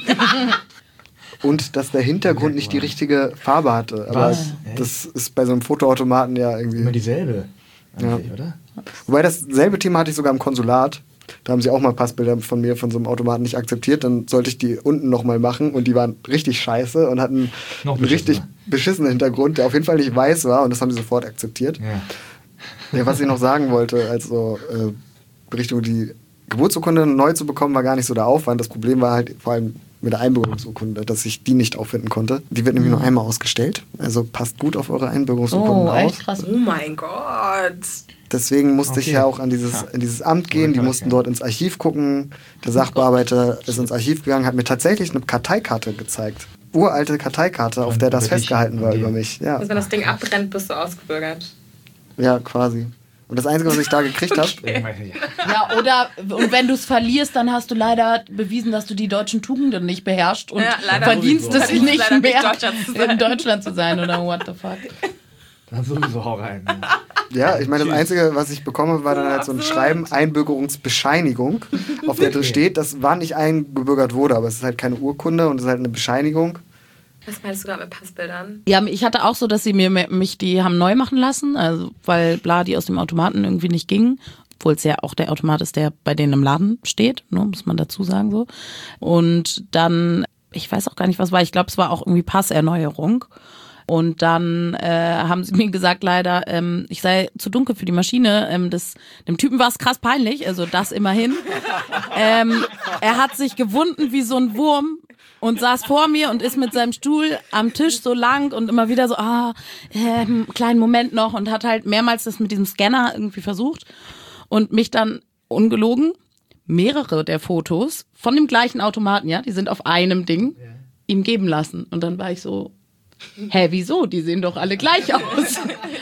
Und dass der Hintergrund nicht die richtige Farbe hatte. Aber Was? das ist bei so einem Fotoautomaten ja irgendwie... Immer dieselbe, Ja. eigentlich, oder? Wobei dasselbe Thema hatte ich sogar im Konsulat. Da haben sie auch mal Passbilder von mir von so einem Automaten nicht akzeptiert. Dann sollte ich die unten nochmal machen und die waren richtig scheiße und hatten Noch einen richtig beschissener. beschissenen Hintergrund, der auf jeden Fall nicht weiß war und das haben sie sofort akzeptiert. Ja. Ja, was ich noch sagen wollte, also äh, Berichtung, die Geburtsurkunde neu zu bekommen, war gar nicht so der Aufwand. Das Problem war halt vor allem mit der Einbürgerungsurkunde, dass ich die nicht auffinden konnte. Die wird nämlich nur einmal ausgestellt. Also passt gut auf eure Einbürgerungsurkunden Oh, auf. echt krass. Oh mein Gott. Deswegen musste ich Okay. ja auch an dieses, in dieses Amt gehen. Die kann mussten ich dort ins Archiv gucken. Der Sachbearbeiter ist ins Archiv gegangen, hat mir tatsächlich eine Karteikarte gezeigt. Uralte Karteikarte, auf der das Über dich. festgehalten war Okay. über mich. Ja, Also wenn das Ding abbrennt, bist du ausgebürgert. ja, quasi. Und das Einzige, was ich da gekriegt habe, Ja, oder und wenn du es verlierst, dann hast du leider bewiesen, dass du die deutschen Tugenden nicht beherrschst und Ja, leider verdienst sowieso. es Verdienst nicht leider nicht mehr, Deutschland zu sein. in Deutschland zu sein oder what the fuck. Dann sowieso hau rein. ja, ich meine, das Einzige, was ich bekomme, war dann halt so ein Schreiben, Einbürgerungsbescheinigung, auf der drin steht, dass wann ich eingebürgert wurde, aber es ist halt keine Urkunde und es ist halt eine Bescheinigung. Was meinst du gerade mit Passbildern? Ja, ich hatte auch so, dass sie mir mich die haben neu machen lassen, also weil bla, die aus dem Automaten irgendwie nicht gingen. Obwohl es ja auch der Automat ist, der bei denen im Laden steht, ne, muss man dazu sagen so. Und dann, ich weiß auch gar nicht, was war, ich glaube, es war auch irgendwie Passerneuerung. Und dann äh, haben sie mir gesagt, leider, ähm, ich sei zu dunkel für die Maschine. Ähm, das, dem Typen war es krass peinlich, also das immerhin. ähm, er hat sich gewunden wie so ein Wurm und saß vor mir und ist mit seinem Stuhl am Tisch so lang und immer wieder so, ah, ähm, kleinen Moment noch und hat halt mehrmals das mit diesem Scanner irgendwie versucht und mich dann, ungelogen, mehrere der Fotos von dem gleichen Automaten, ja, die sind auf einem Ding, ihm geben lassen. Und dann war ich so, hä, wieso? Die sehen doch alle gleich aus.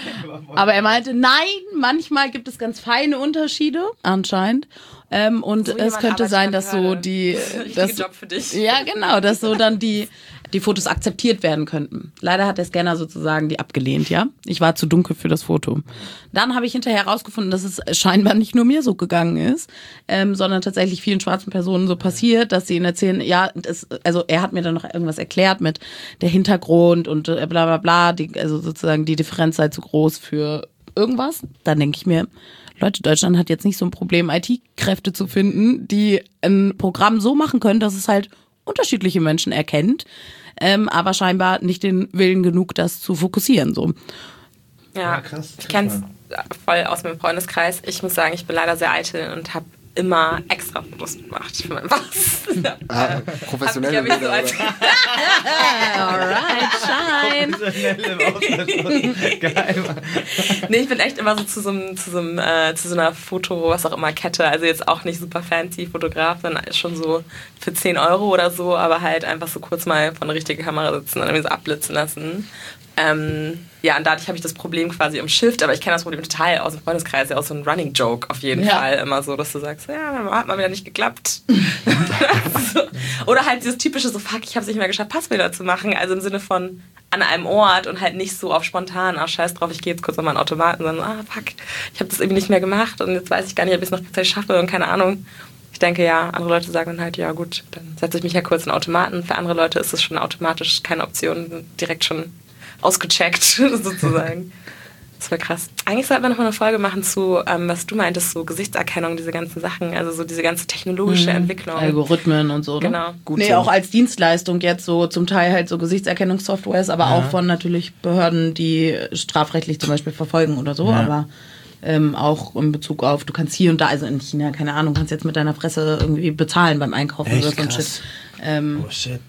Aber er meinte, nein, manchmal gibt es ganz feine Unterschiede, anscheinend. Ähm, und So es jemand könnte arbeitet sein, an dass so Behörde. die... Das ist der dass, richtige Job für dich. Ja, genau, dass so dann die, die Fotos akzeptiert werden könnten. Leider hat der Scanner sozusagen die abgelehnt, ja. Ich war zu dunkel für das Foto. Dann habe ich hinterher herausgefunden, dass es scheinbar nicht nur mir so gegangen ist, ähm, sondern tatsächlich vielen schwarzen Personen so passiert, dass sie ihnen erzählen, ja, das, also er hat mir dann noch irgendwas erklärt mit der Hintergrund und äh, bla bla bla, die, also sozusagen die Differenz sei zu groß für irgendwas. Dann denke ich mir, Leute, Deutschland hat jetzt nicht so ein Problem, I T-Kräfte zu finden, die ein Programm so machen können, dass es halt unterschiedliche Menschen erkennt, ähm, aber scheinbar nicht den Willen genug, das zu fokussieren. So. Ja, Ja, krass. ich kenne es voll aus meinem Freundeskreis. Ich muss sagen, ich bin leider sehr eitel und habe immer extra Fotos gemacht für meinen Pass. Ah, professionelle Hab ich Bilder, aber so oder? Alright, shine. Geil, Mann. Nee, ich bin echt immer so zu so, einem, zu, so einem, äh, zu so einer Foto, was auch immer, Kette. Also jetzt auch nicht super fancy Fotograf, dann schon so für zehn Euro oder so, aber halt einfach so kurz mal vor eine richtige Kamera sitzen und irgendwie so abblitzen lassen. Ähm, ja, und dadurch habe ich das Problem quasi umschifft, aber ich kenne das Problem total aus dem Freundeskreis, ja auch so ein Running Joke auf jeden ja. Fall. Immer so, dass du sagst, ja, hat mal wieder nicht geklappt. so. Oder halt dieses typische so, fuck, ich habe es nicht mehr geschafft, Passbilder zu machen. Also im Sinne von an einem Ort und halt nicht so auf spontan, ach scheiß drauf, ich gehe jetzt kurz an meinen Automaten, sondern ah, fuck, ich habe das irgendwie nicht mehr gemacht und jetzt weiß ich gar nicht, ob ich es noch rechtzeitig schaffe und keine Ahnung. Ich denke, ja, andere Leute sagen dann halt, ja gut, dann setze ich mich ja kurz in den Automaten. Für andere Leute ist es schon automatisch keine Option, direkt schon ausgecheckt, sozusagen. Das wäre krass. Eigentlich sollten wir noch mal eine Folge machen zu, ähm, was du meintest, so Gesichtserkennung, diese ganzen Sachen, also so diese ganze technologische mhm. Entwicklung. Algorithmen und so, ne? Genau. Gut nee, so. Auch als Dienstleistung jetzt so zum Teil halt so Gesichtserkennungssoftwares, aber ja. auch von natürlich Behörden, die strafrechtlich zum Beispiel verfolgen oder so, ja. aber ähm, auch in Bezug auf, du kannst hier und da, also in China, keine Ahnung, kannst jetzt mit deiner Fresse irgendwie bezahlen beim Einkaufen Echt oder so ein krass. Shit. Ähm, oh shit.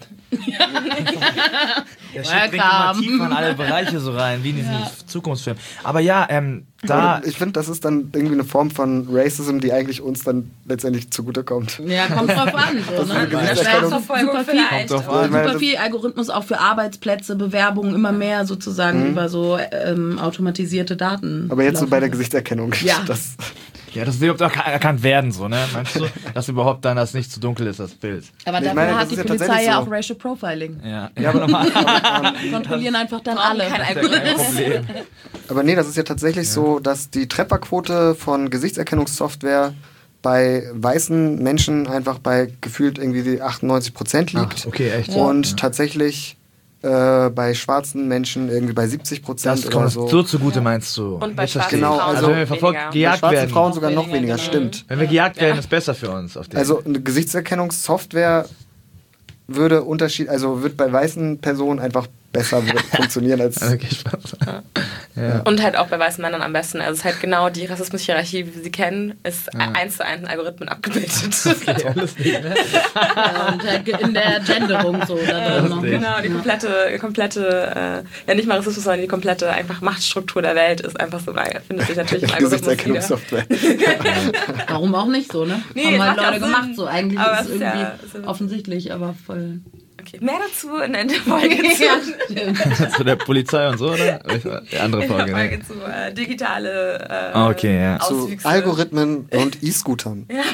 Der Shit bringt immer tiefer in alle Bereiche so rein, wie in diesen ja. Zukunftsfilmen. Aber ja, ähm, da... Ich finde, das ist dann irgendwie eine Form von Racism, die eigentlich uns dann letztendlich zugutekommt. Ja, kommt drauf an. So, ne? Super viel, super viel Algorithmus auch für Arbeitsplätze, Bewerbungen, immer mehr sozusagen mhm. über so ähm, automatisierte Daten. Aber jetzt so bei der Gesichtserkennung. Ja. Das Ja, dass es überhaupt auch erkannt werden, so, ne? Meinst du, dass überhaupt dann das nicht zu dunkel ist, das Bild? Aber ich dafür meine, hat die ja Polizei ja so. auch Racial Profiling. Ja, ja aber nochmal. Kontrollieren einfach dann alle. Kein Algorithmus. Problem. Aber nee, das ist ja tatsächlich ja. so, dass die Trefferquote von Gesichtserkennungssoftware bei weißen Menschen einfach bei gefühlt irgendwie achtundneunzig Prozent liegt. Ach, okay, echt. Und ja. tatsächlich Äh, bei schwarzen Menschen irgendwie bei siebzig Prozent oder so. So zugute meinst du? Und bei schwarzen genau, Frauen also wenn wir verfolgt, gejagt bei schwarzen werden. Frauen sogar noch weniger, weniger, genau. stimmt. Wenn wir gejagt werden, ja. ist besser für uns. Auf also eine Gesichtserkennungssoftware würde Unterschied, also wird bei weißen Personen einfach besser funktionieren als... Okay, Spaß. Ja. Ja. Und halt auch bei weißen Männern am besten. Also es ist halt genau die Rassismus-Hierarchie, wie wir sie kennen, ist ja. eins zu eins in Algorithmen abgebildet. Okay, alles nicht, ne? Ja, und in der Genderung so. Da drin noch. Genau, die komplette, komplette äh, ja nicht mal Rassismus, sondern die komplette einfach Machtstruktur der Welt ist einfach so, findet sich natürlich im Algorithmus Gesichtserkennungssoftware. Warum auch nicht so, ne? Nee, haben halt Leute Sinn. gemacht so. Eigentlich aber ist es irgendwie ja, so offensichtlich, aber voll... Okay. Mehr dazu in der Folge zu, zu der Polizei und so, oder? Die andere Folge, in der Folge ne? zu äh, digitale äh, okay, ja. Zu Algorithmen und E-Scootern. Ja.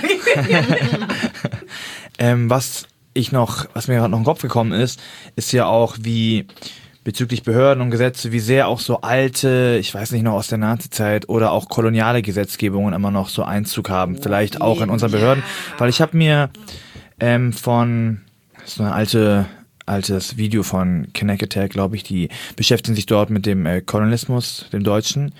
ähm, was ich noch, was mir gerade noch in den Kopf gekommen ist, ist ja auch wie bezüglich Behörden und Gesetze, wie sehr auch so alte, ich weiß nicht noch aus der Nazizeit oder auch koloniale Gesetzgebungen immer noch so Einzug haben, vielleicht auch in unseren Behörden, weil ich habe mir ähm, von so ein alte, altes Video von Kinetic Attack, glaube ich, die beschäftigen sich dort mit dem äh, Kolonialismus, dem Deutschen.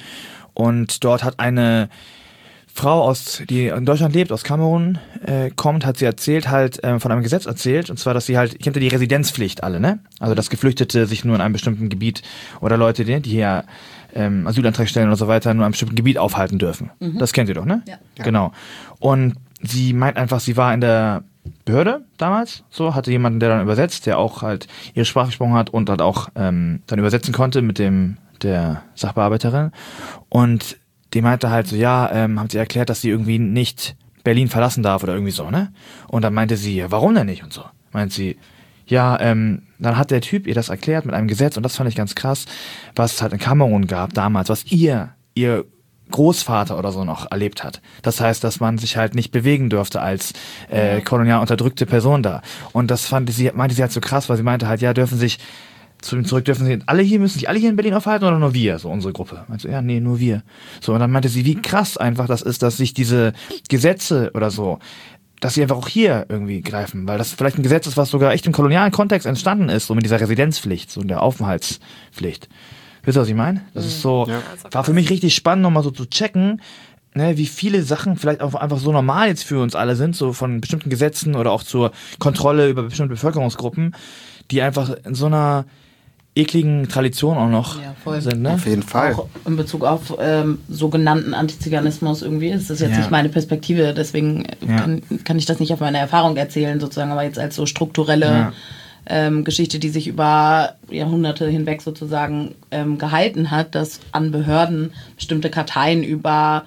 Und dort hat eine Frau, aus, die in Deutschland lebt, aus Kamerun, äh, kommt, hat sie erzählt, halt äh, von einem Gesetz erzählt. Und zwar, dass sie halt, ich kennt ja die Residenzpflicht alle, ne? Also, dass Geflüchtete sich nur in einem bestimmten Gebiet oder Leute, die, die hier ähm, Asylantrag stellen oder so weiter, nur in einem bestimmten Gebiet aufhalten dürfen. Mhm. Das kennt ihr doch, ne? Ja. Genau. Und sie meint einfach, sie war in der Behörde damals, so, hatte jemanden, der dann übersetzt, der auch halt ihre Sprache gesprochen hat und halt auch ähm, dann übersetzen konnte mit dem, der Sachbearbeiterin. Und die meinte halt so, ja, ähm, haben sie erklärt, dass sie irgendwie nicht Berlin verlassen darf oder irgendwie so, ne? Und dann meinte sie, ja, warum denn nicht und so. Meint sie, ja, ähm, dann hat der Typ ihr das erklärt mit einem Gesetz und das fand ich ganz krass, was es halt in Kamerun gab damals, was ihr, ihr Großvater oder so noch erlebt hat. Das heißt, dass man sich halt nicht bewegen dürfte als äh, kolonial unterdrückte Person da. Und das fand sie, meinte sie halt so krass, weil sie meinte halt, ja, dürfen sich zu ihm zurück, dürfen sie alle hier, müssen sich alle hier in Berlin aufhalten oder nur wir, so unsere Gruppe? Meinte, ja, nee, nur wir. So, und dann meinte sie, wie krass einfach das ist, dass sich diese Gesetze oder so, dass sie einfach auch hier irgendwie greifen, weil das vielleicht ein Gesetz ist, was sogar echt im kolonialen Kontext entstanden ist, so mit dieser Residenzpflicht, so in der Aufenthaltspflicht. Wisst ihr, was ich meine? Das ist so, ja. War für mich richtig spannend, nochmal so zu checken, ne, wie viele Sachen vielleicht auch einfach so normal jetzt für uns alle sind, so von bestimmten Gesetzen oder auch zur Kontrolle über bestimmte Bevölkerungsgruppen, die einfach in so einer ekligen Tradition auch noch ja, voll. sind. Ne? Auf jeden Fall. Auch in Bezug auf ähm, sogenannten Antiziganismus irgendwie ist das jetzt ja. nicht meine Perspektive, deswegen ja. kann, kann ich das nicht auf meine Erfahrung erzählen, sozusagen, aber jetzt als so strukturelle ja. ähm, Geschichte, die sich über Jahrhunderte hinweg sozusagen ähm, gehalten hat, dass an Behörden bestimmte Karteien über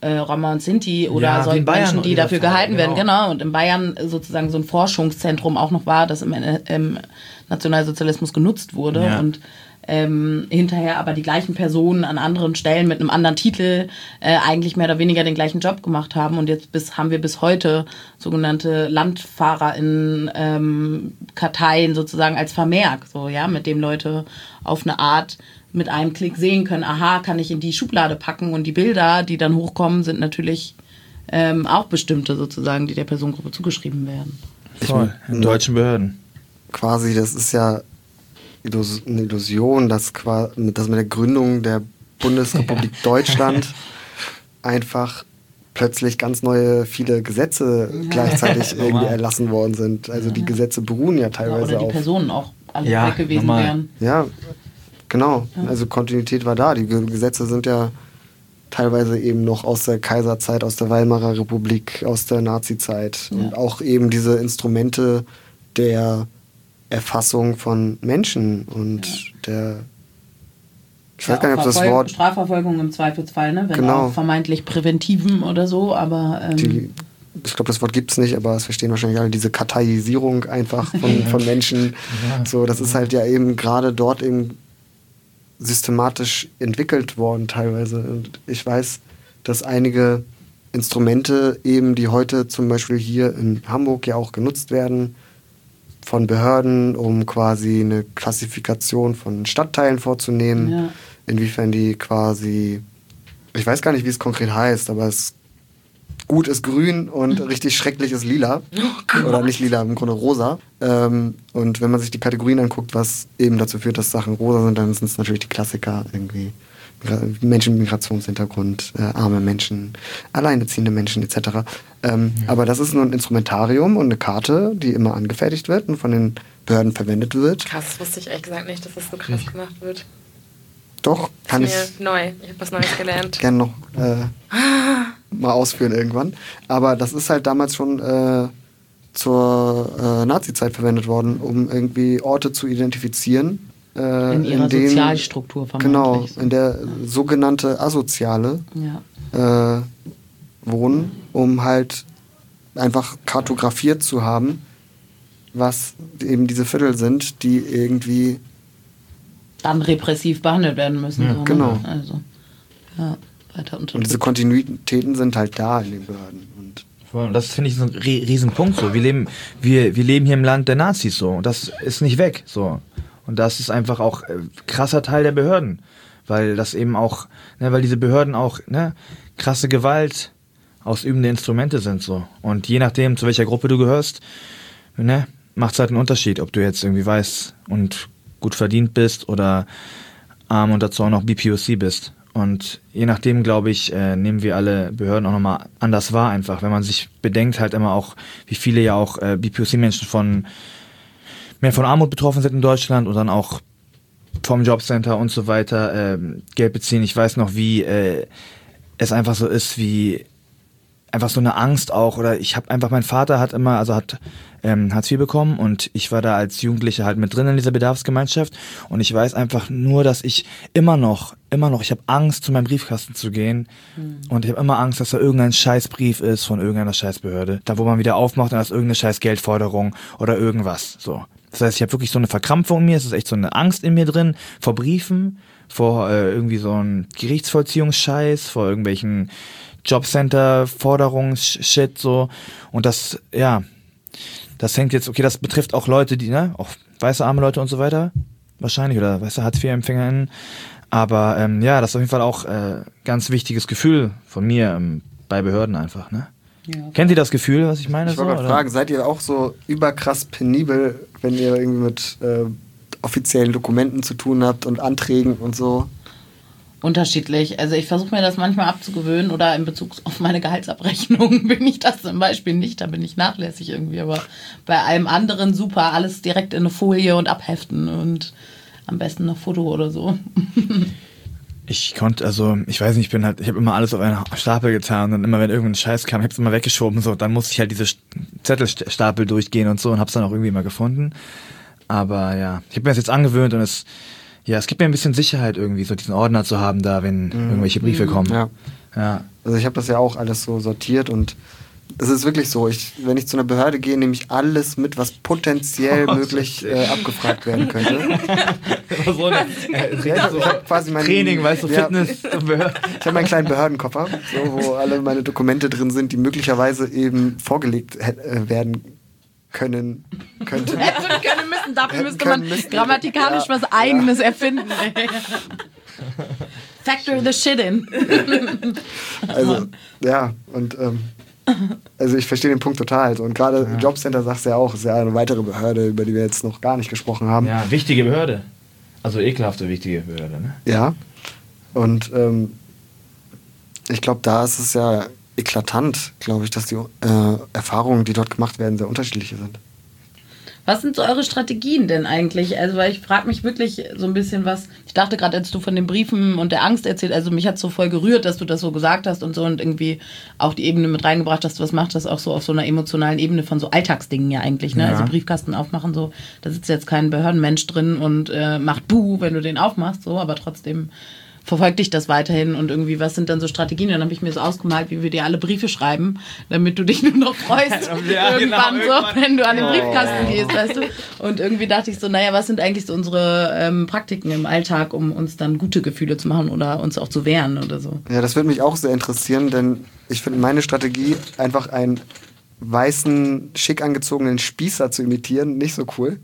äh, Roma und Sinti oder Ja, wie solchen in Bayern Menschen, die in der dafür Fall, gehalten werden. genau. Genau. Und in Bayern sozusagen so ein Forschungszentrum auch noch war, das im, im Nationalsozialismus genutzt wurde. Ja. Und ähm, hinterher aber die gleichen Personen an anderen Stellen mit einem anderen Titel äh, eigentlich mehr oder weniger den gleichen Job gemacht haben. Und jetzt bis, haben wir bis heute sogenannte Landfahrer in ähm, Karteien sozusagen als Vermerk, so, ja, mit dem Leute auf eine Art mit einem Klick sehen können, aha, kann ich in die Schublade packen, und die Bilder, die dann hochkommen, sind natürlich ähm, auch bestimmte sozusagen, die der Personengruppe zugeschrieben werden. Voll, in deutschen Behörden. Quasi, das ist ja Illus- eine Illusion, dass, qua- dass mit der Gründung der Bundesrepublik Deutschland einfach plötzlich ganz neue, viele Gesetze gleichzeitig irgendwie erlassen worden sind. Also die Gesetze beruhen ja Ja, teilweise oder die auf... Personen auch alle Ja, weg gewesen normal. wären. Ja, genau. Also Kontinuität war da. Die Ge- Gesetze sind ja teilweise eben noch aus der Kaiserzeit, aus der Weimarer Republik, aus der Nazizeit. Ja. Und auch eben diese Instrumente der Erfassung von Menschen und Ja. der... Ich Ja, weiß gar nicht, ob das Verfol- Wort... Strafverfolgung im Zweifelsfall, ne? Wenn Genau. auch vermeintlich präventiven oder so, aber ähm, Die, ich glaube, das Wort gibt es nicht, aber es verstehen wahrscheinlich alle, diese Karteiisierung einfach von, von Menschen. So, das ist halt ja eben gerade dort eben systematisch entwickelt worden teilweise. Und ich weiß, dass einige Instrumente eben, die heute zum Beispiel hier in Hamburg ja auch genutzt werden, von Behörden, um quasi eine Klassifikation von Stadtteilen vorzunehmen, Ja. inwiefern die quasi, ich weiß gar nicht, wie es konkret heißt, aber es gut ist grün und richtig schrecklich ist lila. Oder nicht lila, im Grunde rosa. Ähm, und wenn man sich die Kategorien anguckt, was eben dazu führt, dass Sachen rosa sind, dann sind es natürlich die Klassiker irgendwie. Migra- Menschen mit Migrationshintergrund, äh, arme Menschen, alleinerziehende Menschen et cetera. Ähm, Mhm. Aber das ist nur ein Instrumentarium und eine Karte, die immer angefertigt wird und von den Behörden verwendet wird. Krass, das wusste ich ehrlich gesagt nicht, dass das so krass gemacht wird. Doch, kann ich Ist mir neu. Ich habe was Neues gelernt. gerne noch äh, mal ausführen irgendwann. Aber das ist halt damals schon äh, zur äh, Nazi-Zeit verwendet worden, um irgendwie Orte zu identifizieren. Äh, in ihrer denen- Sozialstruktur Genau, vermeintlich. so. in der sogenannte Asoziale Ja. äh, wohnen, um halt einfach kartografiert zu haben, was eben diese Viertel sind, die irgendwie Dann repressiv behandelt werden müssen. Ja, so, ne? genau. Also, ja, weiter und diese unterdrückt. Kontinuitäten sind halt da in den Behörden. Und Voll. Und das finde ich so ein ri- Riesenpunkt so. Wir leben, wir, wir leben hier im Land der Nazis so. Und das ist nicht weg so. Und das ist einfach auch äh, krasser Teil der Behörden. Weil das eben auch, ne, weil diese Behörden auch, ne, krasse Gewalt ausübende Instrumente sind so. Und je nachdem, zu welcher Gruppe du gehörst, ne, macht es halt einen Unterschied, ob du jetzt irgendwie weiß und gut verdient bist oder arm und dazu auch noch B P O C bist. Und je nachdem, glaube ich, äh, nehmen wir alle Behörden auch nochmal anders wahr einfach. Wenn man sich bedenkt halt immer auch, wie viele ja auch äh, B P O C-Menschen von mehr von Armut betroffen sind in Deutschland und dann auch vom Jobcenter und so weiter ähm, Geld beziehen. Ich weiß noch, wie äh, es einfach so ist, wie einfach so eine Angst auch, oder ich habe einfach, mein Vater hat immer, also hat ähm, Hartz vier bekommen und ich war da als Jugendlicher halt mit drin in dieser Bedarfsgemeinschaft und ich weiß einfach nur, dass ich immer noch, immer noch, ich habe Angst, zu meinem Briefkasten zu gehen mhm. und ich habe immer Angst, dass da irgendein Scheißbrief ist von irgendeiner Scheißbehörde, da wo man wieder aufmacht und da ist irgendeine scheiß Geldforderung oder irgendwas, so. Das heißt, ich habe wirklich so eine Verkrampfung in mir, es ist echt so eine Angst in mir drin, vor Briefen, vor äh, irgendwie so einem Gerichtsvollziehungsscheiß, vor irgendwelchen Jobcenter-Forderungs-Shit, so. Und das, ja, das hängt jetzt, okay, das betrifft auch Leute, die, ne, auch weiße, arme Leute und so weiter, wahrscheinlich, oder weiße Hartz vier EmpfängerInnen. Aber, ähm, ja, das ist auf jeden Fall auch äh, ganz wichtiges Gefühl von mir ähm, bei Behörden einfach, ne. Ja. Kennt ihr das Gefühl, was ich meine? ich wollte so, gerade oder? fragen, seid ihr auch so überkrass penibel, wenn ihr irgendwie mit äh, offiziellen Dokumenten zu tun habt und Anträgen und so? Unterschiedlich. Also ich versuche mir das manchmal abzugewöhnen oder in Bezug auf meine Gehaltsabrechnung bin ich das zum Beispiel nicht, da bin ich nachlässig irgendwie, aber bei allem anderen super, alles direkt in eine Folie und abheften und am besten noch Foto oder so. Ich konnte, also, ich weiß nicht, ich bin halt, ich habe immer alles auf einen Stapel getan und dann immer, wenn irgendein Scheiß kam, ich hab's immer weggeschoben, so, dann musste ich halt diese Zettelstapel durchgehen und so und hab's dann auch irgendwie immer gefunden. Aber ja, ich habe mir das jetzt angewöhnt und es, ja, es gibt mir ein bisschen Sicherheit irgendwie, so diesen Ordner zu haben da, wenn mhm. irgendwelche Briefe kommen. Ja. Ja. Also ich habe das ja auch alles so sortiert und es ist wirklich so, ich, wenn ich zu einer Behörde gehe, nehme ich alles mit, was potenziell oh, möglich äh, abgefragt werden könnte. so eine, äh, ja, ich hab quasi mein Training, weißt du, ja, Fitness. Ich habe meinen kleinen Behördenkoffer, so, wo alle meine Dokumente drin sind, die möglicherweise eben vorgelegt äh, werden können. Könnten. Hätten können müssen, dafür müsste man müssen, grammatikalisch ja, was Eigenes ja. erfinden. Factor the shit in. Also, ja, und ähm, also ich verstehe den Punkt total. Und gerade ja. Jobcenter sagst du ja auch, ist ja eine weitere Behörde, über die wir jetzt noch gar nicht gesprochen haben. Ja, wichtige Behörde. Also ekelhafte, wichtige Behörde, ne? Ja. Und ähm, ich glaube, da ist es ja eklatant, glaube ich, dass die äh, Erfahrungen, die dort gemacht werden, sehr unterschiedliche sind. Was sind so eure Strategien denn eigentlich? Also, weil ich frage mich wirklich so ein bisschen was. Ich dachte gerade, als du von den Briefen und der Angst erzählt, also mich hat es so voll gerührt, dass du das so gesagt hast und so und irgendwie auch die Ebene mit reingebracht hast, was macht das auch so auf so einer emotionalen Ebene von so Alltagsdingen ja eigentlich, ne? Ja. Also Briefkasten aufmachen, so, da sitzt jetzt kein Behördenmensch drin und äh, macht Buh, wenn du den aufmachst, so, aber trotzdem verfolgt dich das weiterhin und irgendwie, was sind dann so Strategien? Dann habe ich mir so ausgemalt, wie wir dir alle Briefe schreiben, damit du dich nur noch freust, ja, irgendwann genau, so, irgendwann. Wenn du an den Briefkasten oh. gehst, weißt du? Und irgendwie dachte ich so, naja, was sind eigentlich so unsere ähm, Praktiken im Alltag, um uns dann gute Gefühle zu machen oder uns auch zu wehren oder so? Ja, das würde mich auch sehr interessieren, denn ich finde meine Strategie, einfach einen weißen, schick angezogenen Spießer zu imitieren, nicht so cool.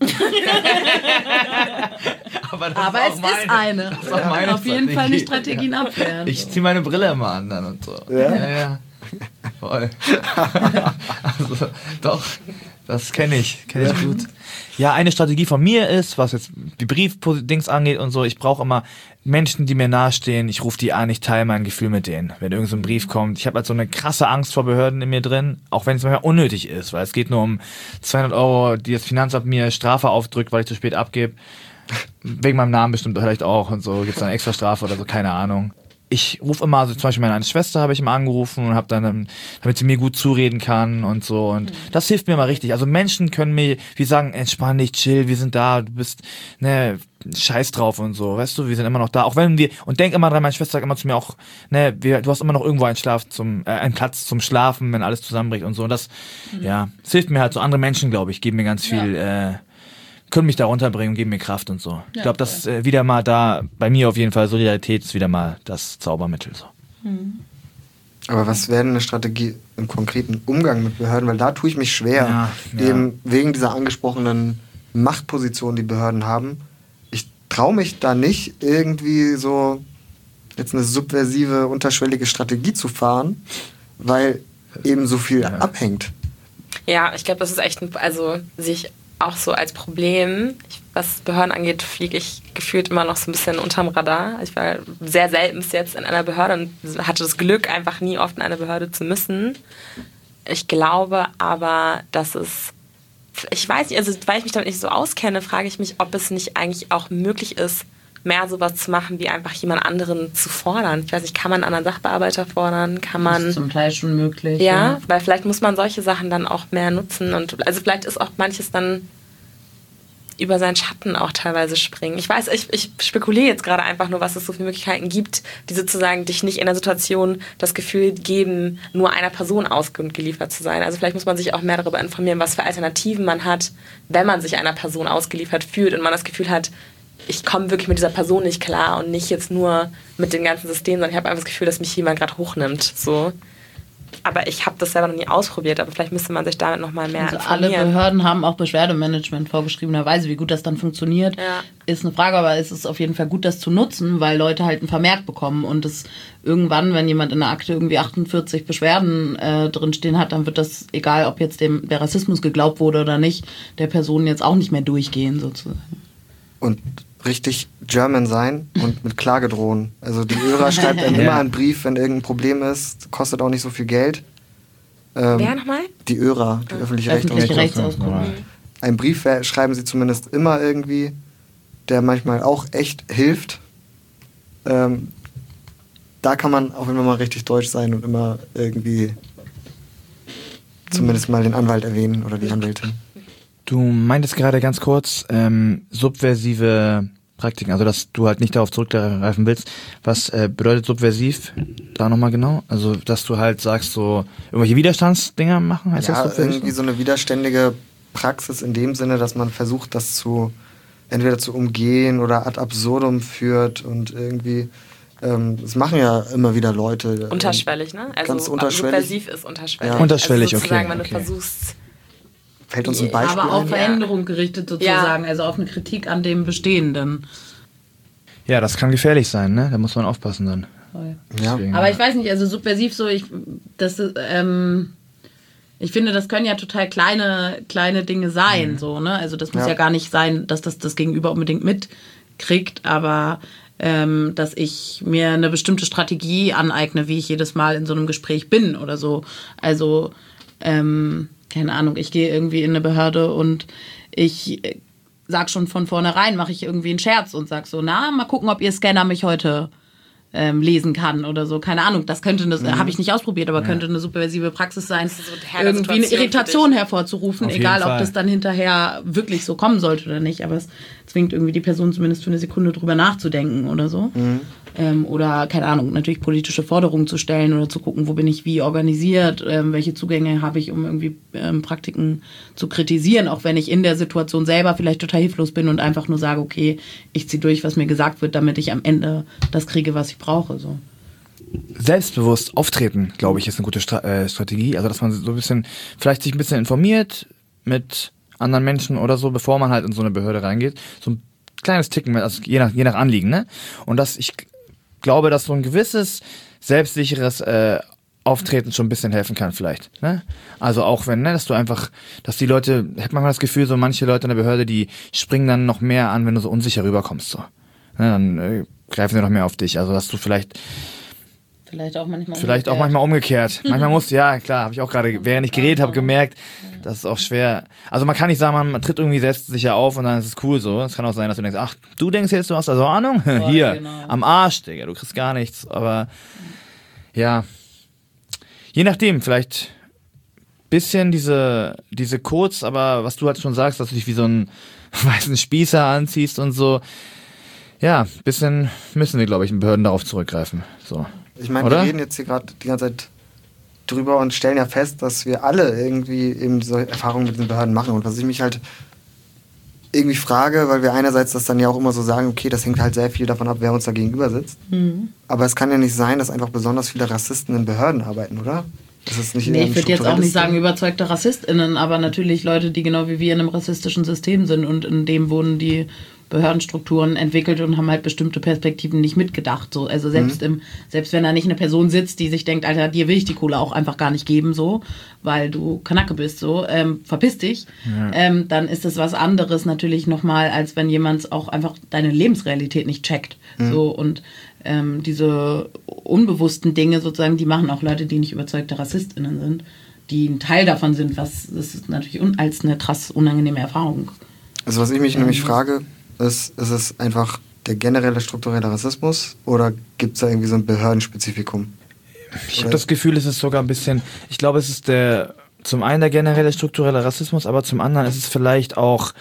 Aber, Aber ist es meine. ist eine. Das ist auch meine Auf jeden Fall eine Strategien ja. abwehren. Ich ziehe meine Brille immer an dann und so. Ja, ja. ja. Voll. Also, doch, das kenne ich, kenne ich gut. Ja, eine Strategie von mir ist, was jetzt die Briefdings angeht und so, ich brauche immer Menschen, die mir nahestehen, ich rufe die an, ich teile mein Gefühl mit denen, wenn irgend so ein Brief kommt. Ich habe halt so eine krasse Angst vor Behörden in mir drin, auch wenn es manchmal unnötig ist, weil es geht nur um zweihundert Euro, die das Finanzamt mir Strafe aufdrückt, weil ich zu spät abgebe. Wegen meinem Namen bestimmt vielleicht auch und so, gibt es eine extra Strafe oder so, keine Ahnung. Ich rufe immer, also zum Beispiel meine eine Schwester habe ich immer angerufen und habe dann, damit sie mir gut zureden kann und so und mhm. das hilft mir immer richtig. Also Menschen können mir, wie sagen, entspann dich, chill, wir sind da, du bist, ne, scheiß drauf und so, weißt du, wir sind immer noch da. Auch wenn wir, und denk immer dran, meine Schwester sagt immer zu mir auch, ne, wir, du hast immer noch irgendwo einen Schlaf zum, äh, einen Platz zum Schlafen, wenn alles zusammenbricht und so. Und das, mhm. ja, das hilft mir halt so. Andere Menschen, glaube ich, geben mir ganz viel, ja. äh, können mich da runterbringen und geben mir Kraft und so. Ja, ich glaube, das ist äh, wieder mal da, bei mir auf jeden Fall, Solidarität ist wieder mal das Zaubermittel. So. Mhm. Aber was wäre denn eine Strategie im konkreten Umgang mit Behörden? Weil da tue ich mich schwer, ja, ja. eben wegen dieser angesprochenen Machtposition, die Behörden haben. Ich traue mich da nicht, irgendwie so jetzt eine subversive, unterschwellige Strategie zu fahren, weil eben so viel ja. abhängt. Ja, ich glaube, das ist echt, ein, also sich auch so als Problem, ich, was Behörden angeht, fliege ich gefühlt immer noch so ein bisschen unterm Radar. Ich war sehr selten bis jetzt in einer Behörde und hatte das Glück, einfach nie oft in eine Behörde zu müssen. Ich glaube aber, dass es, ich weiß nicht, also weil ich mich damit nicht so auskenne, frage ich mich, ob es nicht eigentlich auch möglich ist, mehr sowas zu machen, wie einfach jemand anderen zu fordern. Ich weiß nicht, kann man einen anderen Sachbearbeiter fordern? Kann man, das ist zum Teil schon möglich. Ja, ja, weil vielleicht muss man solche Sachen dann auch mehr nutzen. Und also vielleicht ist auch manches dann über seinen Schatten auch teilweise springen. Ich weiß, ich, ich spekuliere jetzt gerade einfach nur, was es so viele Möglichkeiten gibt, die sozusagen dich nicht in der Situation das Gefühl geben, nur einer Person ausgeliefert zu sein. Also vielleicht muss man sich auch mehr darüber informieren, was für Alternativen man hat, wenn man sich einer Person ausgeliefert fühlt und man das Gefühl hat, ich komme wirklich mit dieser Person nicht klar und nicht jetzt nur mit dem ganzen System, sondern ich habe einfach das Gefühl, dass mich jemand gerade hochnimmt. So. Aber ich habe das selber noch nie ausprobiert, aber vielleicht müsste man sich damit noch mal mehr also informieren. Alle Behörden haben auch Beschwerdemanagement vorgeschriebenerweise. Wie gut das dann funktioniert, ja. ist eine Frage, aber es ist auf jeden Fall gut, das zu nutzen, weil Leute halt einen Vermerk bekommen und es irgendwann, wenn jemand in der Akte irgendwie achtundvierzig Beschwerden äh, drinstehen hat, dann wird das, egal ob jetzt dem der Rassismus geglaubt wurde oder nicht, der Person jetzt auch nicht mehr durchgehen sozusagen. Und richtig German sein und mit Klage drohen. Also die ÖRA schreibt einem ja. immer einen Brief, wenn irgendein Problem ist, kostet auch nicht so viel Geld. Ähm, Wer nochmal? Die ÖRA, die öffentliche Öffentliche Rechtsauskunft. Einen Brief schreiben sie zumindest immer irgendwie, der manchmal auch echt hilft. Ähm, da kann man auch immer mal richtig deutsch sein und immer irgendwie zumindest mal den Anwalt erwähnen oder die Anwältin. Du meintest gerade ganz kurz, ähm, subversive Praktiken, also dass du halt nicht darauf zurückgreifen willst. Was äh, bedeutet subversiv da nochmal genau? Also dass du halt sagst, so irgendwelche Widerstandsdinger machen? Heißt ja, das irgendwie so eine widerständige Praxis in dem Sinne, dass man versucht, das zu entweder zu umgehen oder ad absurdum führt und irgendwie ähm, das machen ja immer wieder Leute. Unterschwellig, ne? Also ganz unterschwellig. subversiv ist unterschwellig. Ja. Unterschwellig, also sozusagen, okay, wenn okay. du versuchst, Fällt uns ein Beispiel Aber auf ein? Veränderung gerichtet sozusagen, also auf eine Kritik an dem Bestehenden. Ja, das kann gefährlich sein, ne? Da muss man aufpassen dann. Voll. Ja. Deswegen, Aber ich weiß nicht, also subversiv so, ich, das, ähm, ich finde, das können ja total kleine, kleine Dinge sein, so, ne? Also das muss ja. Ja. gar nicht sein, dass das das Gegenüber unbedingt mitkriegt, aber ähm, dass ich mir eine bestimmte Strategie aneigne, wie ich jedes Mal in so einem Gespräch bin oder so. Also, ähm, keine Ahnung, ich gehe irgendwie in eine Behörde und ich sag schon von vornherein, mache ich irgendwie einen Scherz und sag so, na, mal gucken, ob ihr Scanner mich heute ähm, lesen kann oder so. Keine Ahnung, das könnte, das Mhm. habe ich nicht ausprobiert, aber Ja. könnte eine subversive Praxis sein, Das ist so eine irgendwie eine Situation Irritation für dich. hervorzurufen, Auf jeden egal ob Fall. das dann hinterher wirklich so kommen sollte oder nicht, aber es zwingt irgendwie die Person zumindest für eine Sekunde drüber nachzudenken oder so. Mhm. Ähm, oder, keine Ahnung, natürlich politische Forderungen zu stellen oder zu gucken, wo bin ich wie organisiert, ähm, welche Zugänge habe ich, um irgendwie ähm, Praktiken zu kritisieren, auch wenn ich in der Situation selber vielleicht total hilflos bin und einfach nur sage, okay, ich ziehe durch, was mir gesagt wird, damit ich am Ende das kriege, was ich brauche. So. Selbstbewusst auftreten, glaube ich, ist eine gute Stra- äh, Strategie. Also dass man so ein bisschen, vielleicht sich ein bisschen informiert mit anderen Menschen oder so, bevor man halt in so eine Behörde reingeht. So ein kleines Ticken, also je nach, je nach Anliegen, ne? Und dass ich glaube, dass so ein gewisses selbstsicheres äh, Auftreten schon ein bisschen helfen kann vielleicht, ne? Also auch wenn, ne, dass du einfach, dass die Leute, ich habe manchmal das Gefühl, so manche Leute in der Behörde, die springen dann noch mehr an, wenn du so unsicher rüberkommst, so. Ne, dann äh, greifen sie noch mehr auf dich. Also dass du vielleicht Vielleicht auch manchmal Vielleicht auch manchmal umgekehrt. Manchmal muss, ja klar, habe ich auch gerade, während ich geredet habe, gemerkt, das ist auch schwer. Also man kann nicht sagen, man tritt irgendwie selbstsicher auf und dann ist es cool so. Es kann auch sein, dass du denkst, ach, du denkst jetzt, du hast also Ahnung? Hier, genau. am Arsch, Digga, du kriegst gar nichts. Aber ja, je nachdem, vielleicht bisschen diese, diese Codes, aber was du halt schon sagst, dass du dich wie so einen weißen Spießer anziehst und so. Ja, bisschen müssen wir, glaube ich, in Behörden darauf zurückgreifen. So. Ich meine, Oder? wir reden jetzt hier gerade die ganze Zeit drüber und stellen ja fest, dass wir alle irgendwie eben so Erfahrungen mit den Behörden machen. Und was ich mich halt irgendwie frage, weil wir einerseits das dann ja auch immer so sagen, okay, das hängt halt sehr viel davon ab, wer uns da gegenüber sitzt. Mhm. Aber es kann ja nicht sein, dass einfach besonders viele Rassisten in Behörden arbeiten, oder? Das ist nicht Nee, eher ein ich würde jetzt auch nicht strukturelles sagen Ding? überzeugte RassistInnen, aber natürlich Leute, die genau wie wir in einem rassistischen System sind und in dem wurden die Behördenstrukturen entwickelt und haben halt bestimmte Perspektiven nicht mitgedacht. So. Also selbst, Mhm. im, selbst wenn da nicht eine Person sitzt, die sich denkt, Alter, dir will ich die Kohle auch einfach gar nicht geben, so, weil du Kanacke bist, so, ähm, verpiss dich, Ja. ähm, dann ist das was anderes natürlich nochmal, als wenn jemand auch einfach deine Lebensrealität nicht checkt. Mhm. So, und ähm, diese unbewussten Dinge sozusagen, die machen auch Leute, die nicht überzeugte RassistInnen sind, die ein Teil davon sind, was das ist natürlich un- als eine krass unangenehme Erfahrung. Also was ich mich Ähm, nämlich frage, ist, ist es einfach der generelle strukturelle Rassismus oder gibt es da irgendwie so ein Behördenspezifikum? Ich habe das Gefühl, es ist sogar ein bisschen, ich glaube, es ist der, zum einen der generelle strukturelle Rassismus, aber zum anderen ist es vielleicht auch,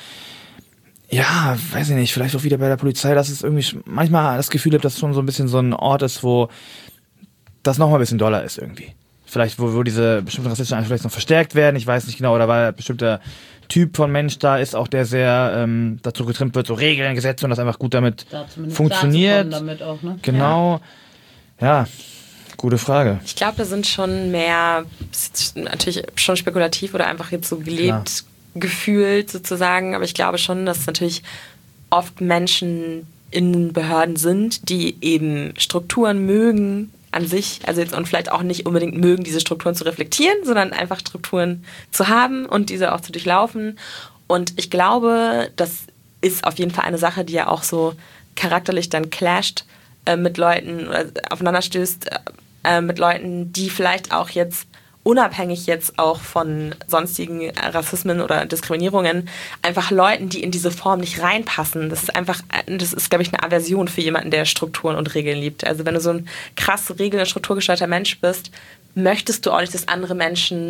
ja, weiß ich nicht, vielleicht auch wieder bei der Polizei, dass es irgendwie, sch- manchmal das Gefühl habe, dass es schon so ein bisschen so ein Ort ist, wo das nochmal ein bisschen doller ist irgendwie. Vielleicht, wo, wo diese bestimmten rassistischen Einstellungen vielleicht noch verstärkt werden, ich weiß nicht genau, oder weil ein bestimmter Typ von Mensch da ist, auch der sehr ähm, dazu getrimmt wird, so Regeln, Gesetze und das einfach gut damit Da zumindest funktioniert. klarzukommen damit auch, ne? Genau, ja, gute Frage. Ich glaube, da sind schon mehr, ist natürlich schon spekulativ oder einfach jetzt so gelebt, Klar. gefühlt sozusagen, aber ich glaube schon, dass natürlich oft Menschen in Behörden sind, die eben Strukturen mögen an sich, also jetzt und vielleicht auch nicht unbedingt mögen, diese Strukturen zu reflektieren, sondern einfach Strukturen zu haben und diese auch zu durchlaufen. Und ich glaube, das ist auf jeden Fall eine Sache, die ja auch so charakterlich dann clasht äh, mit Leuten oder aufeinander stößt äh, mit Leuten, die vielleicht auch jetzt unabhängig jetzt auch von sonstigen Rassismen oder Diskriminierungen, einfach Leuten, die in diese Form nicht reinpassen. Das ist einfach, das ist, glaube ich, eine Aversion für jemanden, der Strukturen und Regeln liebt. Also wenn du so ein krass regel- und strukturgesteuerter Mensch bist, möchtest du auch nicht, dass andere Menschen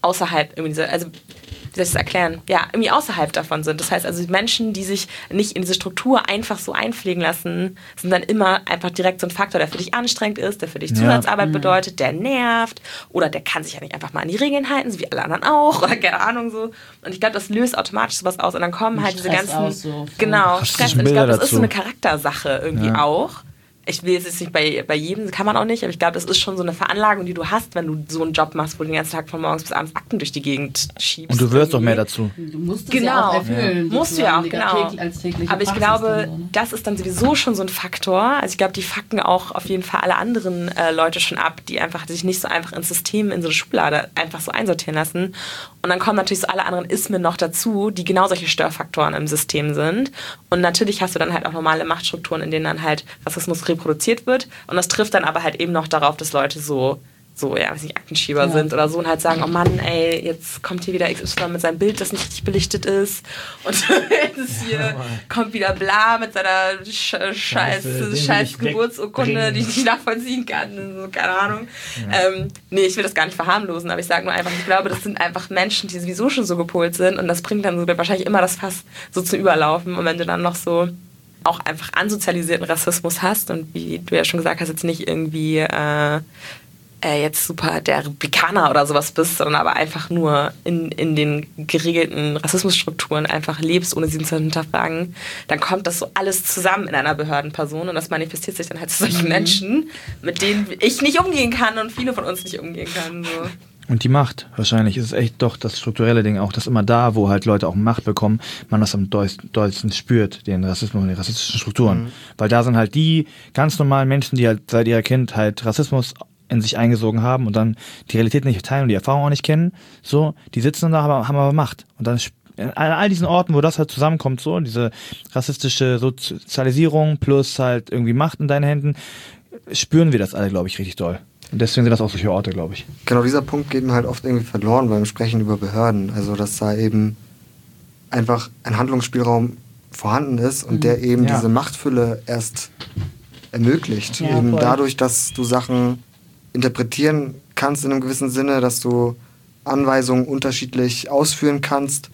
außerhalb irgendwie diese, also wie soll ich das erklären? Ja, irgendwie außerhalb davon sind. Das heißt also, die Menschen, die sich nicht in diese Struktur einfach so einpflegen lassen, sind dann immer einfach direkt so ein Faktor, der für dich anstrengend ist, der für dich Zusatzarbeit ja. bedeutet, der nervt oder der kann sich ja nicht einfach mal an die Regeln halten, so wie alle anderen auch oder keine Ahnung so. Und ich glaube, das löst automatisch sowas aus und dann kommen halt diese ganzen, so genau, Stress. Und ich glaube, das ist so eine Charaktersache irgendwie ja. auch. Ich will jetzt nicht bei, bei jedem, kann man auch nicht, aber ich glaube, das ist schon so eine Veranlagung, die du hast, wenn du so einen Job machst, wo du den ganzen Tag von morgens bis abends Akten durch die Gegend schiebst. Und du wirst doch mehr dazu. Du musst es genau. ja auch erfüllen. Ja. Musst du ja auch, genau. Als tägliche aber ich Praxis glaube, dann so, ne? das ist dann sowieso schon so ein Faktor. Also ich glaube, die fucken auch auf jeden Fall alle anderen äh, Leute schon ab, die einfach sich nicht so einfach ins System, in so eine Schublade einfach so einsortieren lassen. Und dann kommen natürlich so alle anderen Ismen noch dazu, die genau solche Störfaktoren im System sind. Und natürlich hast du dann halt auch normale Machtstrukturen, in denen dann halt Rassismus reproduziert wird. Und das trifft dann aber halt eben noch darauf, dass Leute so, so ja, weiß nicht, Aktenschieber ja. sind oder so und halt sagen, oh Mann, ey, jetzt kommt hier wieder X Y mit seinem Bild, das nicht richtig belichtet ist und jetzt hier ja, kommt wieder Bla mit seiner Sch- Scheiß, Scheiß Geburtsurkunde, die ich nicht nachvollziehen kann, so, keine Ahnung. Ja. Ähm, nee, ich will das gar nicht verharmlosen, aber ich sage nur einfach, ich glaube, das sind einfach Menschen, die sowieso schon so gepolt sind und das bringt dann so wahrscheinlich immer das Fass so zu überlaufen und wenn du dann noch so auch einfach ansozialisierten Rassismus hast und wie du ja schon gesagt hast, jetzt nicht irgendwie äh, äh, jetzt super der Republikaner oder sowas bist, sondern aber einfach nur in, in den geregelten Rassismusstrukturen einfach lebst, ohne sie zu hinterfragen, dann kommt das so alles zusammen in einer Behördenperson und das manifestiert sich dann halt zu solchen mhm. Menschen, mit denen ich nicht umgehen kann und viele von uns nicht umgehen können. So. Und die Macht, wahrscheinlich ist es echt doch das strukturelle Ding auch, dass immer da, wo halt Leute auch Macht bekommen, man das am dollsten spürt, den Rassismus und die rassistischen Strukturen. Mhm. Weil da sind halt die ganz normalen Menschen, die halt seit ihrer Kindheit Rassismus in sich eingesogen haben und dann die Realität nicht teilen und die Erfahrung auch nicht kennen, so, die sitzen da, aber haben aber Macht. Und dann an all diesen Orten, wo das halt zusammenkommt, so, diese rassistische Sozialisierung plus halt irgendwie Macht in deinen Händen, spüren wir das alle, glaube ich, richtig doll. Und deswegen sind das auch solche Orte, glaube ich. Genau, dieser Punkt geht mir halt oft irgendwie verloren beim Sprechen über Behörden. Also, dass da eben einfach ein Handlungsspielraum vorhanden ist und mhm. der eben ja. diese Machtfülle erst ermöglicht. Ja, eben voll. Dadurch, dass du Sachen interpretieren kannst in einem gewissen Sinne, dass du Anweisungen unterschiedlich ausführen kannst,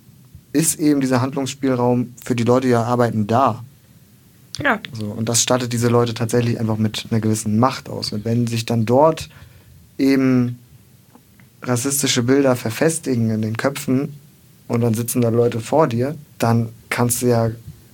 ist eben dieser Handlungsspielraum für die Leute, die da arbeiten, da. Ja. So, und das stattet diese Leute tatsächlich einfach mit einer gewissen Macht aus. Und wenn sich dann dort eben rassistische Bilder verfestigen in den Köpfen und dann sitzen da Leute vor dir, dann kannst du ja,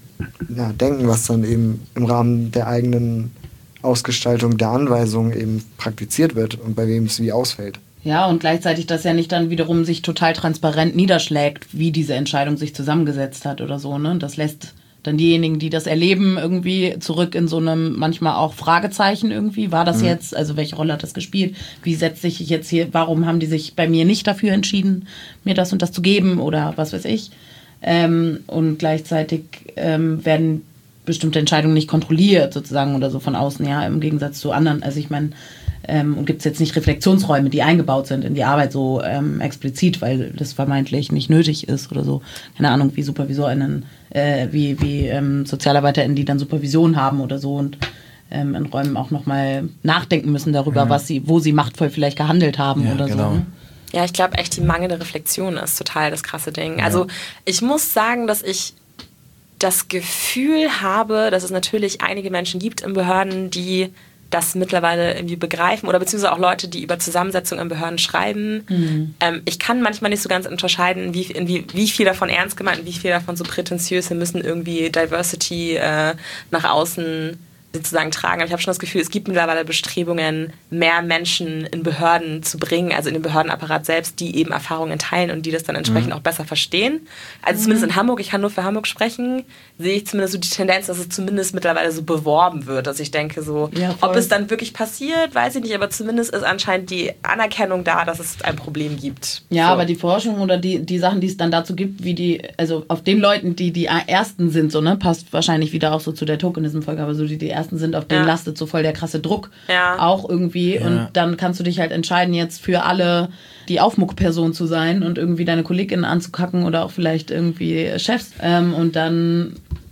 ja denken, was dann eben im Rahmen der eigenen Ausgestaltung der Anweisungen eben praktiziert wird und bei wem es wie ausfällt. Ja, und gleichzeitig, dass ja nicht dann wiederum sich total transparent niederschlägt, wie diese Entscheidung sich zusammengesetzt hat oder so, ne? Das lässt dann diejenigen, die das erleben, irgendwie zurück in so einem manchmal auch Fragezeichen irgendwie. War das mhm. jetzt, also welche Rolle hat das gespielt? Wie setze ich jetzt hier, warum haben die sich bei mir nicht dafür entschieden, mir das und das zu geben oder was weiß ich? Ähm, und gleichzeitig ähm, werden bestimmte Entscheidungen nicht kontrolliert sozusagen oder so von außen, ja, im Gegensatz zu anderen. Also ich meine, ähm, und gibt es jetzt nicht Reflexionsräume, die eingebaut sind in die Arbeit so ähm, explizit, weil das vermeintlich nicht nötig ist oder so. Keine Ahnung, wie SupervisorInnen, äh, wie, wie ähm, SozialarbeiterInnen, die dann Supervision haben oder so und ähm, in Räumen auch nochmal nachdenken müssen darüber, mhm. was sie, wo sie machtvoll vielleicht gehandelt haben ja, oder genau. so. Ja, ich glaube echt, die mangelnde Reflexion ist total das krasse Ding. Ja. Also ich muss sagen, dass ich das Gefühl habe, dass es natürlich einige Menschen gibt in Behörden, die das mittlerweile irgendwie begreifen oder beziehungsweise auch Leute, die über Zusammensetzung in Behörden schreiben. Mhm. Ähm, ich kann manchmal nicht so ganz unterscheiden, wie, wie, wie viel davon ernst gemeint und wie viel davon so prätentiös. Wir müssen irgendwie Diversity äh, nach außen sozusagen tragen. Aber ich habe schon das Gefühl, es gibt mittlerweile Bestrebungen, mehr Menschen in Behörden zu bringen, also in den Behördenapparat selbst, die eben Erfahrungen teilen und die das dann entsprechend mhm. auch besser verstehen. Also mhm. zumindest in Hamburg, ich kann nur für Hamburg sprechen, sehe ich zumindest so die Tendenz, dass es zumindest mittlerweile so beworben wird, dass ich denke so, ja, ob es dann wirklich passiert, weiß ich nicht, aber zumindest ist anscheinend die Anerkennung da, dass es ein Problem gibt. Ja, so. Aber die Forschung oder die, die Sachen, die es dann dazu gibt, wie die, also auf den Leuten, die die Ersten sind, so, ne, passt wahrscheinlich wieder auch so zu der Tokenism-Folge, aber so die, die Ersten sind, auf denen ja. lastet so voll der krasse Druck ja. auch irgendwie ja. und dann kannst du dich halt entscheiden, jetzt für alle die Aufmuckperson zu sein und irgendwie deine KollegInnen anzukacken oder auch vielleicht irgendwie Chefs ähm, und dann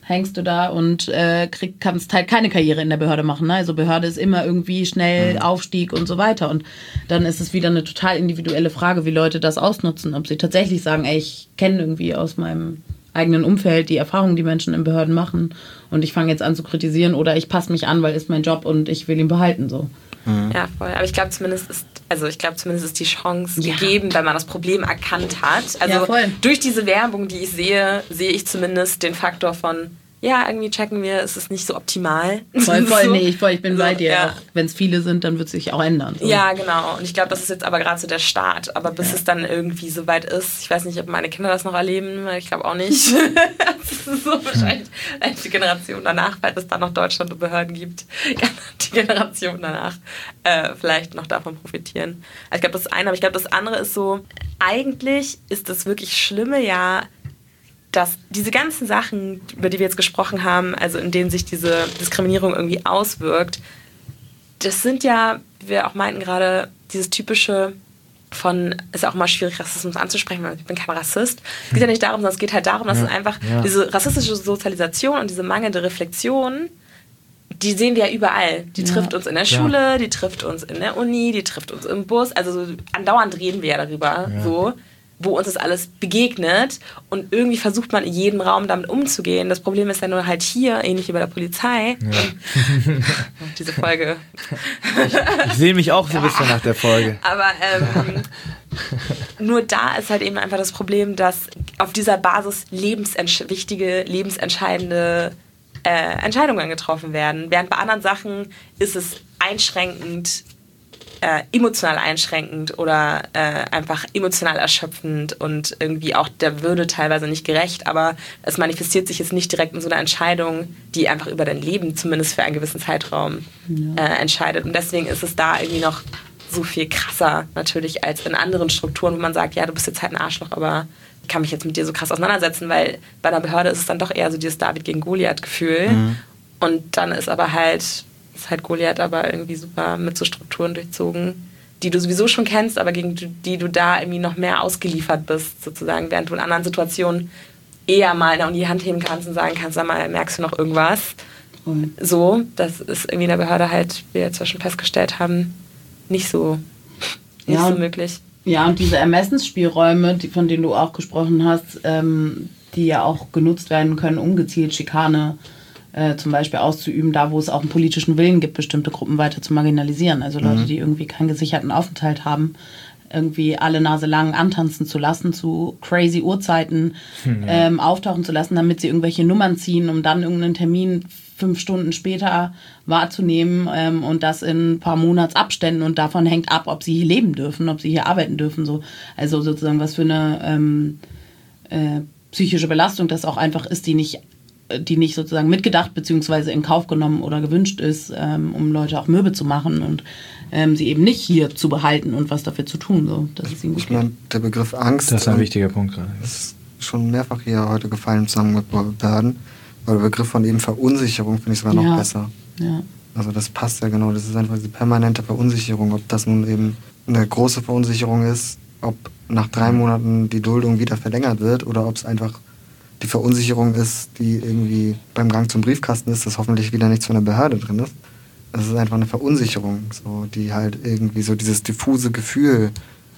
hängst du da und äh, krieg, kannst halt keine Karriere in der Behörde machen. Ne? Also Behörde ist immer irgendwie schnell mhm. Aufstieg und so weiter. Und dann ist es wieder eine total individuelle Frage, wie Leute das ausnutzen. Ob sie tatsächlich sagen, ey, ich kenne irgendwie aus meinem eigenen Umfeld die Erfahrungen, die Menschen in Behörden machen und ich fange jetzt an zu kritisieren oder ich passe mich an, weil ist mein Job und ich will ihn behalten. So. Mhm. Ja, voll. Aber ich glaube zumindest ist Also ich glaube zumindest ist die Chance ja. gegeben, weil man das Problem erkannt hat. Also ja, durch diese Werbung, die ich sehe, sehe ich zumindest den Faktor von, ja, irgendwie checken wir, es ist nicht so optimal. Voll, voll, so. nee, ich, voll, ich bin so, bei dir. Ja. Wenn es viele sind, dann wird es sich auch ändern. So. Ja, genau. Und ich glaube, das ist jetzt aber gerade so der Start. Aber bis ja. es dann irgendwie so weit ist, ich weiß nicht, ob meine Kinder das noch erleben, ich glaube auch nicht. Das ist so wahrscheinlich die Generation danach, falls es dann noch Deutschland und Behörden gibt, kann die Generation danach äh, vielleicht noch davon profitieren. Also ich glaube, das ist eine, aber ich glaube, das andere ist so, eigentlich ist das wirklich Schlimme ja, dass diese ganzen Sachen, über die wir jetzt gesprochen haben, also in denen sich diese Diskriminierung irgendwie auswirkt, das sind ja, wie wir auch meinten gerade, dieses typische von, ist ja auch mal schwierig, Rassismus anzusprechen, weil ich bin kein Rassist. Es geht ja nicht darum, sondern es geht halt darum, dass ja, es einfach ja. diese rassistische Sozialisation und diese mangelnde Reflexion, die sehen wir ja überall. Die ja. trifft uns in der Schule, ja. die trifft uns in der Uni, die trifft uns im Bus. Also so, andauernd reden wir ja darüber, ja. so, wo uns das alles begegnet. Und irgendwie versucht man in jedem Raum damit umzugehen. Das Problem ist ja nur halt hier, ähnlich wie bei der Polizei. Ja. Diese Folge. Ich, ich sehe mich auch so ein bisschen nach der Folge. Aber ähm, nur da ist halt eben einfach das Problem, dass auf dieser Basis lebensentsch- wichtige, lebensentscheidende Äh, Entscheidungen getroffen werden. Während bei anderen Sachen ist es einschränkend, äh, emotional einschränkend oder äh, einfach emotional erschöpfend und irgendwie auch der Würde teilweise nicht gerecht, aber es manifestiert sich jetzt nicht direkt in so einer Entscheidung, die einfach über dein Leben zumindest für einen gewissen Zeitraum ja. äh, entscheidet. Und deswegen ist es da irgendwie noch so viel krasser natürlich als in anderen Strukturen, wo man sagt, ja, du bist jetzt halt ein Arschloch, aber ich kann mich jetzt mit dir so krass auseinandersetzen, weil bei einer Behörde ist es dann doch eher so dieses David gegen Goliath-Gefühl. Mhm. Und dann ist aber halt, ist halt Goliath aber irgendwie super mit so Strukturen durchzogen, die du sowieso schon kennst, aber gegen die du da irgendwie noch mehr ausgeliefert bist, sozusagen, während du in anderen Situationen eher mal in die Hand heben kannst und sagen kannst, sag mal, merkst du noch irgendwas? Mhm. So, das ist irgendwie in der Behörde halt, wie wir jetzt ja schon festgestellt haben, nicht so, nicht ja, so möglich. Ja, und diese Ermessensspielräume, die, von denen du auch gesprochen hast, ähm, die ja auch genutzt werden können, um gezielt Schikane äh, zum Beispiel auszuüben, da wo es auch einen politischen Willen gibt, bestimmte Gruppen weiter zu marginalisieren. Also Leute, mhm. die irgendwie keinen gesicherten Aufenthalt haben, irgendwie alle Nase lang antanzen zu lassen, zu crazy Uhrzeiten mhm. ähm, auftauchen zu lassen, damit sie irgendwelche Nummern ziehen, um dann irgendeinen Termin fünf Stunden später wahrzunehmen ähm, und das in ein paar Monatsabständen und davon hängt ab, ob sie hier leben dürfen, ob sie hier arbeiten dürfen. So. Also sozusagen was für eine ähm, äh, psychische Belastung das auch einfach ist, die nicht, die nicht sozusagen mitgedacht bzw. in Kauf genommen oder gewünscht ist, ähm, um Leute auch mürbe zu machen und ähm, sie eben nicht hier zu behalten und was dafür zu tun. So. Das ist ihnen ich meine, der Begriff Angst, das ist ein wichtiger Punkt gerade. Ist schon mehrfach hier heute gefallen im Zusammenhang mit Behörden. Aber der Begriff von eben Verunsicherung finde ich sogar noch ja. besser. Ja. Also das passt ja genau. Das ist einfach diese permanente Verunsicherung. Ob das nun eben eine große Verunsicherung ist, ob nach drei Monaten die Duldung wieder verlängert wird oder ob es einfach die Verunsicherung ist, die irgendwie beim Gang zum Briefkasten ist, dass hoffentlich wieder nichts von der Behörde drin ist. Das ist einfach eine Verunsicherung, so, die halt irgendwie so dieses diffuse Gefühl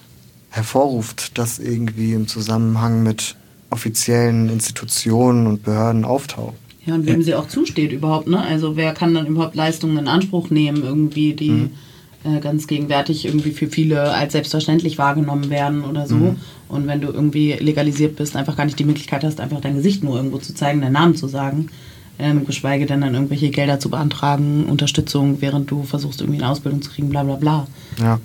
hervorruft, das irgendwie im Zusammenhang mit offiziellen Institutionen und Behörden auftaucht. Ja, und wem sie auch zusteht überhaupt, ne? Also wer kann dann überhaupt Leistungen in Anspruch nehmen, irgendwie, die mhm. äh, ganz gegenwärtig irgendwie für viele als selbstverständlich wahrgenommen werden oder so. Mhm. Und wenn du irgendwie legalisiert bist, einfach gar nicht die Möglichkeit hast, einfach dein Gesicht nur irgendwo zu zeigen, deinen Namen zu sagen, ähm, geschweige denn dann irgendwelche Gelder zu beantragen, Unterstützung, während du versuchst, irgendwie eine Ausbildung zu kriegen, bla bla bla. Ja.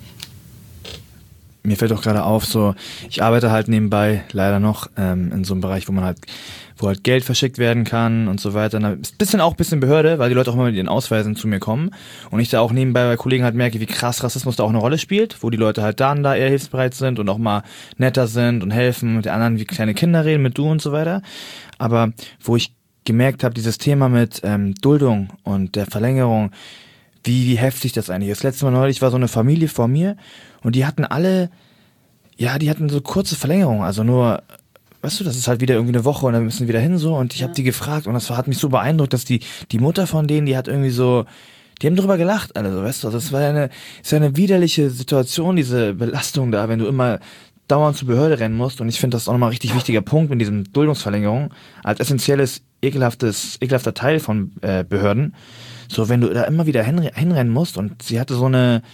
Mir fällt auch gerade auf, so ich arbeite halt nebenbei leider noch ähm, in so einem Bereich, wo man halt, wo halt Geld verschickt werden kann und so weiter. Ein bisschen auch ein bisschen Behörde, weil die Leute auch immer mit ihren Ausweisen zu mir kommen und ich da auch nebenbei bei Kollegen halt merke, wie krass Rassismus da auch eine Rolle spielt, wo die Leute halt dann da eher hilfsbereit sind und auch mal netter sind und helfen und die anderen wie kleine Kinder reden mit du und so weiter. Aber wo ich gemerkt habe, dieses Thema mit ähm, Duldung und der Verlängerung, wie, wie heftig das eigentlich ist. Das letzte Mal neulich war so eine Familie vor mir und die hatten alle, ja, die hatten so kurze Verlängerungen, also nur weißt du, das ist halt wieder irgendwie eine Woche und dann müssen wir wieder hin so und ich Ja. habe die gefragt und das hat mich so beeindruckt, dass die, die Mutter von denen, die hat irgendwie so, die haben drüber gelacht, alle so, weißt du, das war ja eine, ist ja eine widerliche Situation, diese Belastung da, wenn du immer dauernd zur Behörde rennen musst und ich finde, das ist auch nochmal ein richtig wichtiger Punkt mit diesen Duldungsverlängerungen als essentielles, ekelhaftes, ekelhafter Teil von äh, Behörden, so wenn du da immer wieder hin, hinrennen musst und sie hatte so eine,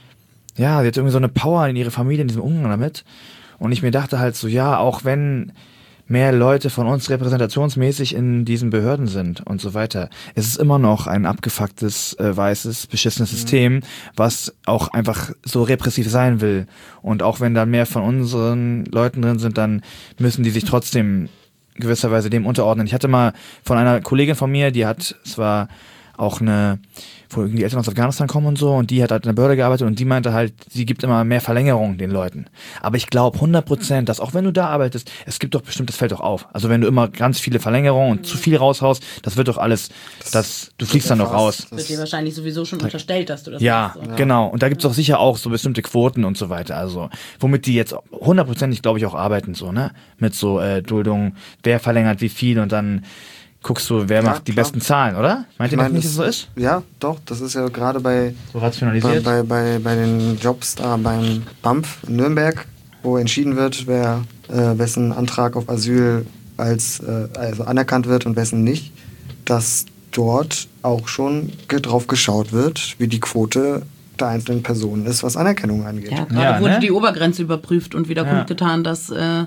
ja, sie hatte irgendwie so eine Power in ihre Familie, in diesem Umgang damit und ich mir dachte halt so, ja, auch wenn mehr Leute von uns repräsentationsmäßig in diesen Behörden sind und so weiter. Es ist immer noch ein abgefucktes, äh, weißes, beschissenes mhm. System, was auch einfach so repressiv sein will. Und auch wenn da mehr von unseren Leuten drin sind, dann müssen die sich trotzdem gewisserweise dem unterordnen. Ich hatte mal von einer Kollegin von mir, die hat, es war auch eine, wo irgendwie die Eltern aus Afghanistan kommen und so, und die hat halt in der Behörde gearbeitet und die meinte halt, sie gibt immer mehr Verlängerung den Leuten. Aber ich glaube hundert Prozent, dass auch wenn du da arbeitest, es gibt doch bestimmt, das fällt doch auf. Also wenn du immer ganz viele Verlängerungen und zu viel raushaust, das wird doch alles, das, das du fliegst dann doch raus. Das wird dir wahrscheinlich sowieso schon unterstellt, dass du das ja, machst. So. Genau. Und da gibt es auch sicher auch so bestimmte Quoten und so weiter. Also womit die jetzt hundertprozentig, glaube ich, auch arbeiten, so, ne? Mit so äh, Duldungen, wer verlängert wie viel und dann guckst du, wer ja, macht die klar. besten Zahlen, oder? Meint ihr nicht, dass es so ist? Ja, doch. Das ist ja gerade bei, so rationalisiert. bei, bei, bei den Jobs da beim B A M F in Nürnberg, wo entschieden wird, wer äh, wessen Antrag auf Asyl als äh, also anerkannt wird und wessen nicht, dass dort auch schon drauf geschaut wird, wie die Quote der einzelnen Personen ist, was Anerkennung angeht. Ja, gerade ja, wurde ne? die Obergrenze überprüft und wieder ja. kundgetan, dass äh,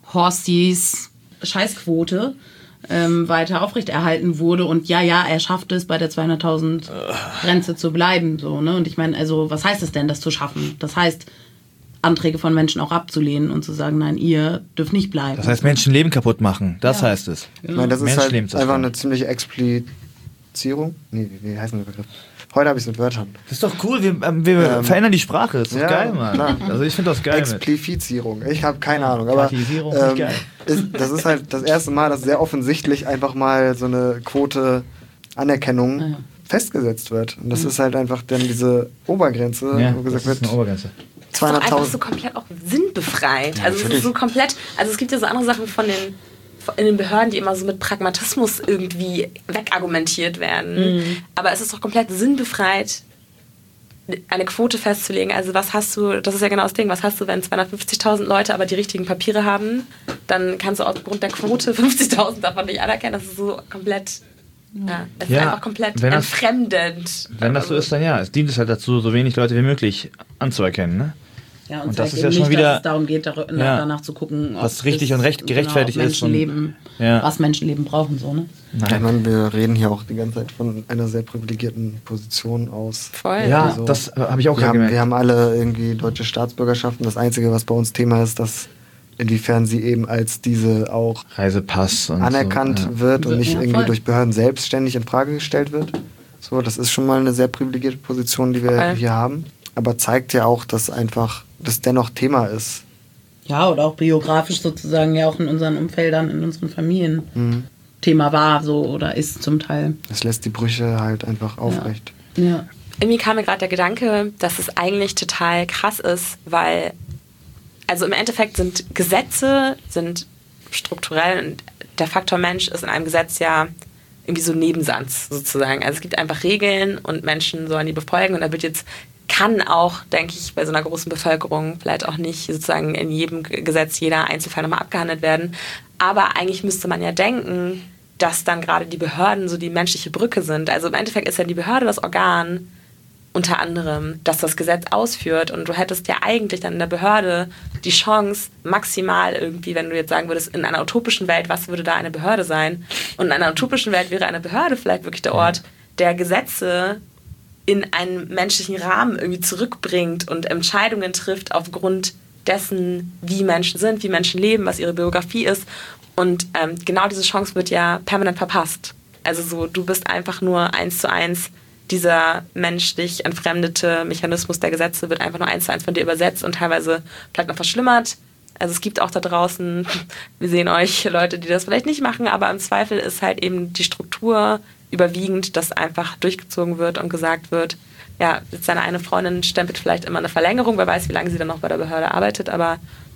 Horsties Scheißquote ähm, weiter aufrechterhalten wurde. Und ja, ja, er schafft es, bei der zweihunderttausend Grenze zu bleiben. So, ne? Und ich meine, also was heißt es denn, das zu schaffen? Das heißt, Anträge von Menschen auch abzulehnen und zu sagen, nein, ihr dürft nicht bleiben. Das heißt, Menschenleben kaputt machen. Das ja. heißt es. Ich meine, das ist halt einfach eine ziemliche Explizierung. Nee, wie heißt der Begriff? Heute habe ich es mit Wörtern. Das ist doch cool, wir, ähm, wir ähm, verändern die Sprache. Das ist ja, geil, Mann. Klar. Also ich finde das geil. Explizierung. Ich habe keine Ahnung. Aber ähm, geil. Ist, das ist halt das erste Mal, dass sehr offensichtlich einfach mal so eine Quote Anerkennung ja. festgesetzt wird. Und das mhm. ist halt einfach dann diese Obergrenze, ja, wo gesagt das ist eine wird. Obergrenze. Das ist doch einfach so komplett auch sinnbefreit. Ja, also es ist so komplett, also es gibt ja so andere Sachen von den in den Behörden, die immer so mit Pragmatismus irgendwie wegargumentiert werden. Mhm. Aber es ist doch komplett sinnbefreit, eine Quote festzulegen. Also was hast du, das ist ja genau das Ding, was hast du, wenn zweihundertfünfzigtausend Leute aber die richtigen Papiere haben, dann kannst du aufgrund der Quote fünfzigtausend davon nicht anerkennen. Das ist so komplett, ja, es ja, ist einfach komplett wenn das, entfremdend. Wenn das so ist, dann ja, es dient es halt dazu, so wenig Leute wie möglich anzuerkennen, ne? Ja, und, und das ist eben ja schon nicht, wieder, dass es darum geht, dar- ja, danach zu gucken, was richtig und recht, gerechtfertigt genau, ist. Und, ja. Was Menschenleben brauchen, so, ne? Nein. Ich meine, wir reden hier auch die ganze Zeit von einer sehr privilegierten Position aus. Voll. Ja, also, das äh, habe ich auch wir haben, gemerkt. wir haben alle irgendwie deutsche Staatsbürgerschaften. Das Einzige, was bei uns Thema ist, dass inwiefern sie eben als diese auch Reisepass und anerkannt so, ja. wird und nicht ja, irgendwie voll. durch Behörden selbstständig in Frage gestellt wird. So, das ist schon mal eine sehr privilegierte Position, die wir voll. hier haben. Aber zeigt ja auch, dass einfach das dennoch Thema ist. Ja, oder auch biografisch sozusagen ja auch in unseren Umfeldern, in unseren Familien mhm. Thema war so oder ist zum Teil. Es lässt die Brüche halt einfach aufrecht. Ja. ja. Irgendwie kam mir gerade der Gedanke, dass es eigentlich total krass ist, weil also im Endeffekt sind Gesetze sind strukturell und der Faktor Mensch ist in einem Gesetz ja irgendwie so ein Nebensatz sozusagen. Also es gibt einfach Regeln und Menschen sollen die befolgen und da wird jetzt kann auch, denke ich, bei so einer großen Bevölkerung vielleicht auch nicht sozusagen in jedem Gesetz jeder Einzelfall nochmal abgehandelt werden. Aber eigentlich müsste man ja denken, dass dann gerade die Behörden so die menschliche Brücke sind. Also im Endeffekt ist ja die Behörde das Organ unter anderem, das das Gesetz ausführt. Und du hättest ja eigentlich dann in der Behörde die Chance, maximal irgendwie, wenn du jetzt sagen würdest, in einer utopischen Welt, was würde da eine Behörde sein? Und in einer utopischen Welt wäre eine Behörde vielleicht wirklich der Ort, der Gesetze in einen menschlichen Rahmen irgendwie zurückbringt und Entscheidungen trifft aufgrund dessen, wie Menschen sind, wie Menschen leben, was ihre Biografie ist. Und ähm, genau diese Chance wird ja permanent verpasst. Also so, du bist einfach nur eins zu eins, dieser menschlich entfremdete Mechanismus der Gesetze wird einfach nur eins zu eins von dir übersetzt und teilweise vielleicht noch verschlimmert. Also es gibt auch da draußen, wir sehen euch, Leute, die das vielleicht nicht machen, aber im Zweifel ist halt eben die Struktur überwiegend, dass einfach durchgezogen wird und gesagt wird, ja, jetzt seine eine Freundin stempelt vielleicht immer eine Verlängerung, wer weiß, wie lange sie dann noch bei der Behörde arbeitet, aber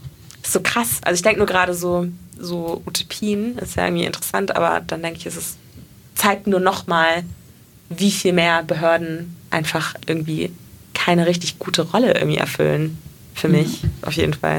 das ist so krass. Also ich denke nur gerade so, so Utopien, ist ja irgendwie interessant, aber dann denke ich, es ist, zeigt nur nochmal, wie viel mehr Behörden einfach irgendwie keine richtig gute Rolle irgendwie erfüllen. Für mich, mhm. auf jeden Fall.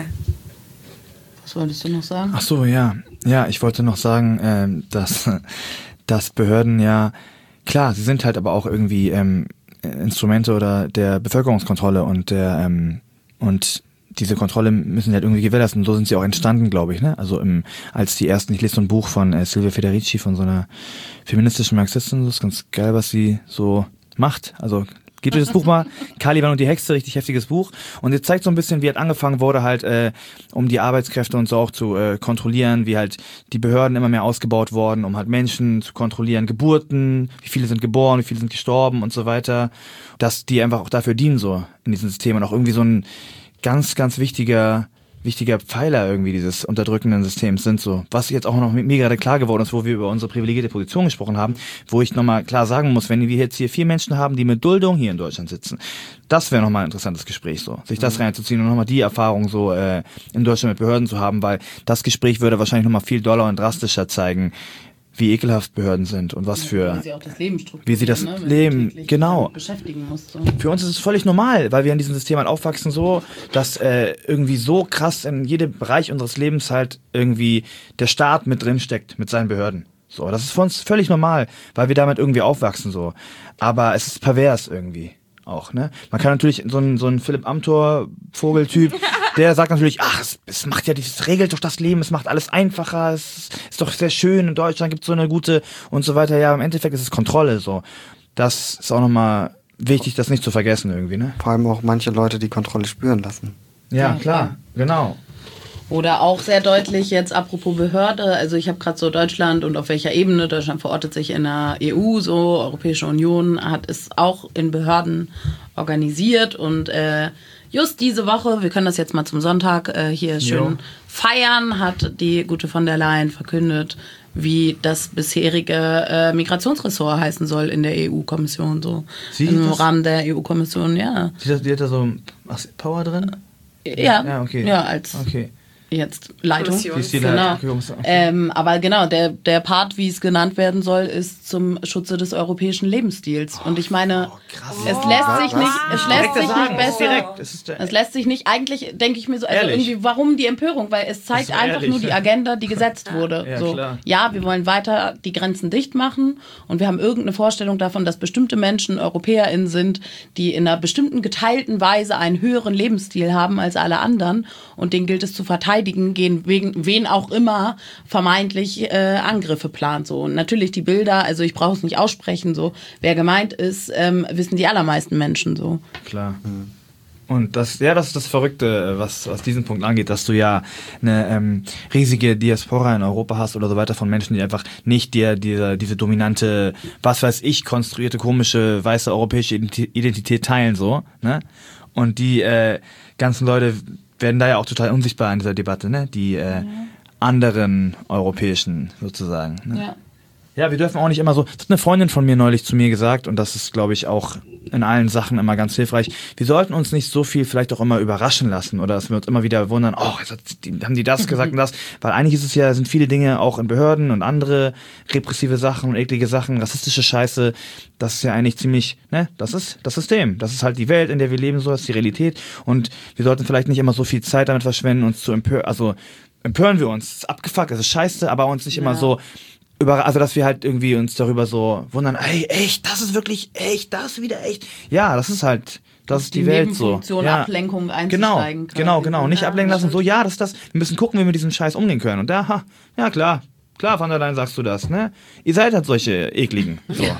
Was wolltest du noch sagen? Ach so, ja. Ja, ich wollte noch sagen, ähm, dass, dass Behörden ja, klar, sie sind halt aber auch irgendwie ähm, Instrumente oder der Bevölkerungskontrolle und der ähm, und diese Kontrolle müssen halt irgendwie gewährleisten. So sind sie auch entstanden, glaube ich, ne? Also im, als die ersten, ich lese so ein Buch von äh, Silvia Federici, von so einer feministischen Marxistin, das ist ganz geil, was sie so macht. Also gebt euch das Buch mal, Caliban und die Hexe, richtig heftiges Buch. Und jetzt zeigt so ein bisschen, wie halt angefangen wurde, halt äh, um die Arbeitskräfte und so auch zu äh, kontrollieren, wie halt die Behörden immer mehr ausgebaut wurden, um halt Menschen zu kontrollieren, Geburten, wie viele sind geboren, wie viele sind gestorben und so weiter. Dass die einfach auch dafür dienen, so in diesem System und auch irgendwie so ein ganz, ganz wichtiger wichtiger Pfeiler irgendwie dieses unterdrückenden Systems sind so. Was jetzt auch noch mit mir gerade klar geworden ist, wo wir über unsere privilegierte Position gesprochen haben, wo ich nochmal klar sagen muss, wenn wir jetzt hier vier Menschen haben, die mit Duldung hier in Deutschland sitzen, das wäre nochmal ein interessantes Gespräch so, sich das reinzuziehen und nochmal die Erfahrung so äh, in Deutschland mit Behörden zu haben, weil das Gespräch würde wahrscheinlich nochmal viel doller und drastischer zeigen, wie ekelhaft Behörden sind und was für, wie sie auch das Leben strukturieren, wie sie das ne? Leben, genau, beschäftigen muss. So. Für uns ist es völlig normal, weil wir in diesem System halt aufwachsen so, dass äh, irgendwie so krass in jedem Bereich unseres Lebens halt irgendwie der Staat mit drin steckt, mit seinen Behörden. So, das ist für uns völlig normal, weil wir damit irgendwie aufwachsen so. Aber es ist pervers irgendwie auch, ne? Man kann natürlich so einen so einen Philipp Amthor Vogeltyp, der sagt natürlich, ach, es, es macht ja, es regelt doch das Leben, es macht alles einfacher, es ist doch sehr schön, in Deutschland gibt es so eine gute und so weiter. Ja, im Endeffekt ist es Kontrolle so. Das ist auch nochmal wichtig, das nicht zu vergessen irgendwie, ne? Vor allem auch manche Leute, die Kontrolle spüren lassen. Ja, ja klar, klar, genau. Oder auch sehr deutlich jetzt apropos Behörde, also ich habe gerade so Deutschland und auf welcher Ebene, Deutschland verortet sich in der E U, so Europäische Union hat es auch in Behörden organisiert und äh, just diese Woche, wir können das jetzt mal zum Sonntag äh, hier schön jo. feiern, hat die gute von der Leyen verkündet, wie das bisherige äh, Migrationsressort heißen soll in der E U-Kommission, so Sie im Rahmen der E U-Kommission, ja. Die, die hat da so Power drin? Ja, ja, okay. ja als okay. jetzt Leitung. Die genau. ähm, aber genau, der, der Part, wie es genannt werden soll, ist zum Schutze des europäischen Lebensstils. Und ich meine, oh, krass. es lässt sich nicht, es lässt sich nicht besser. Direkt. Es, ist es lässt sich nicht, eigentlich denke ich mir so, also ehrlich? irgendwie, warum die Empörung? Weil es zeigt einfach ehrlich? nur die Agenda, die gesetzt wurde. Ja, so, klar. ja, wir wollen weiter die Grenzen dicht machen und wir haben irgendeine Vorstellung davon, dass bestimmte Menschen EuropäerInnen sind, die in einer bestimmten geteilten Weise einen höheren Lebensstil haben als alle anderen und den gilt es zu verteidigen, gehen wegen wen auch immer vermeintlich äh, Angriffe plant. So. Und natürlich die Bilder, also ich brauche es nicht aussprechen, so wer gemeint ist, ähm, wissen die allermeisten Menschen so. Klar. Mhm. Und das, ja, das ist das Verrückte, was, was diesen Punkt angeht, dass du ja eine ähm, riesige Diaspora in Europa hast oder so weiter von Menschen, die einfach nicht dir diese, diese dominante, was weiß ich, konstruierte, komische, weiße europäische Identität teilen, so, ne? Und die äh, ganzen Leute werden da ja auch total unsichtbar in dieser Debatte, ne? Die äh, ja. anderen europäischen sozusagen. Ne? Ja. Ja, wir dürfen auch nicht immer so. Das hat eine Freundin von mir neulich zu mir gesagt und das ist, glaube ich, auch in allen Sachen immer ganz hilfreich. Wir sollten uns nicht so viel vielleicht auch immer überraschen lassen oder dass wir uns immer wieder wundern, oh, jetzt hat die, haben die das gesagt und das. Weil eigentlich ist es ja, sind viele Dinge auch in Behörden und andere repressive Sachen und eklige Sachen, rassistische Scheiße. Das ist ja eigentlich ziemlich, ne, das ist das System. Das ist halt die Welt, in der wir leben, so ist die Realität. Und wir sollten vielleicht nicht immer so viel Zeit damit verschwenden, uns zu empören. Also empören wir uns. Es ist abgefuckt, es ist scheiße, aber uns nicht ja. immer so über, also dass wir halt irgendwie uns darüber so wundern, ey, echt, das ist wirklich echt, das ist wieder echt. Ja, das ist halt, das ist die, die Welt so. Ja. Ablenkung einzusteigen. Genau, genau, genau. Nicht ja, ablenken lassen, so, ja, das ist das, wir müssen gucken, wie wir mit diesem Scheiß umgehen können. Und da, ha, ja klar, klar, von der Leyen sagst du das, ne? Ihr seid halt solche ekligen, so. Ja.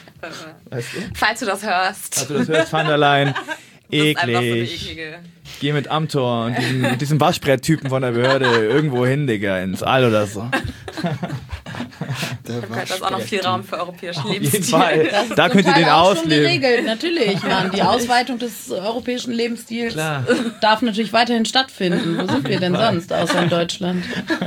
Weißt du? Falls du das hörst. Falls du das hörst, von der Leyen, eklig. So geh mit Amthor und diesem, mit diesem Waschbretttypen von der Behörde irgendwo hin, Digga, ins All oder so. Da ist auch noch viel Raum für europäischen Auf Lebensstil. jeden Fall. Da könnt ihr den ausleben. Geregelt, natürlich, Mann. Die Ausweitung des europäischen Lebensstils Klar. darf natürlich weiterhin stattfinden. Wo sind wir denn sonst, außer in Deutschland?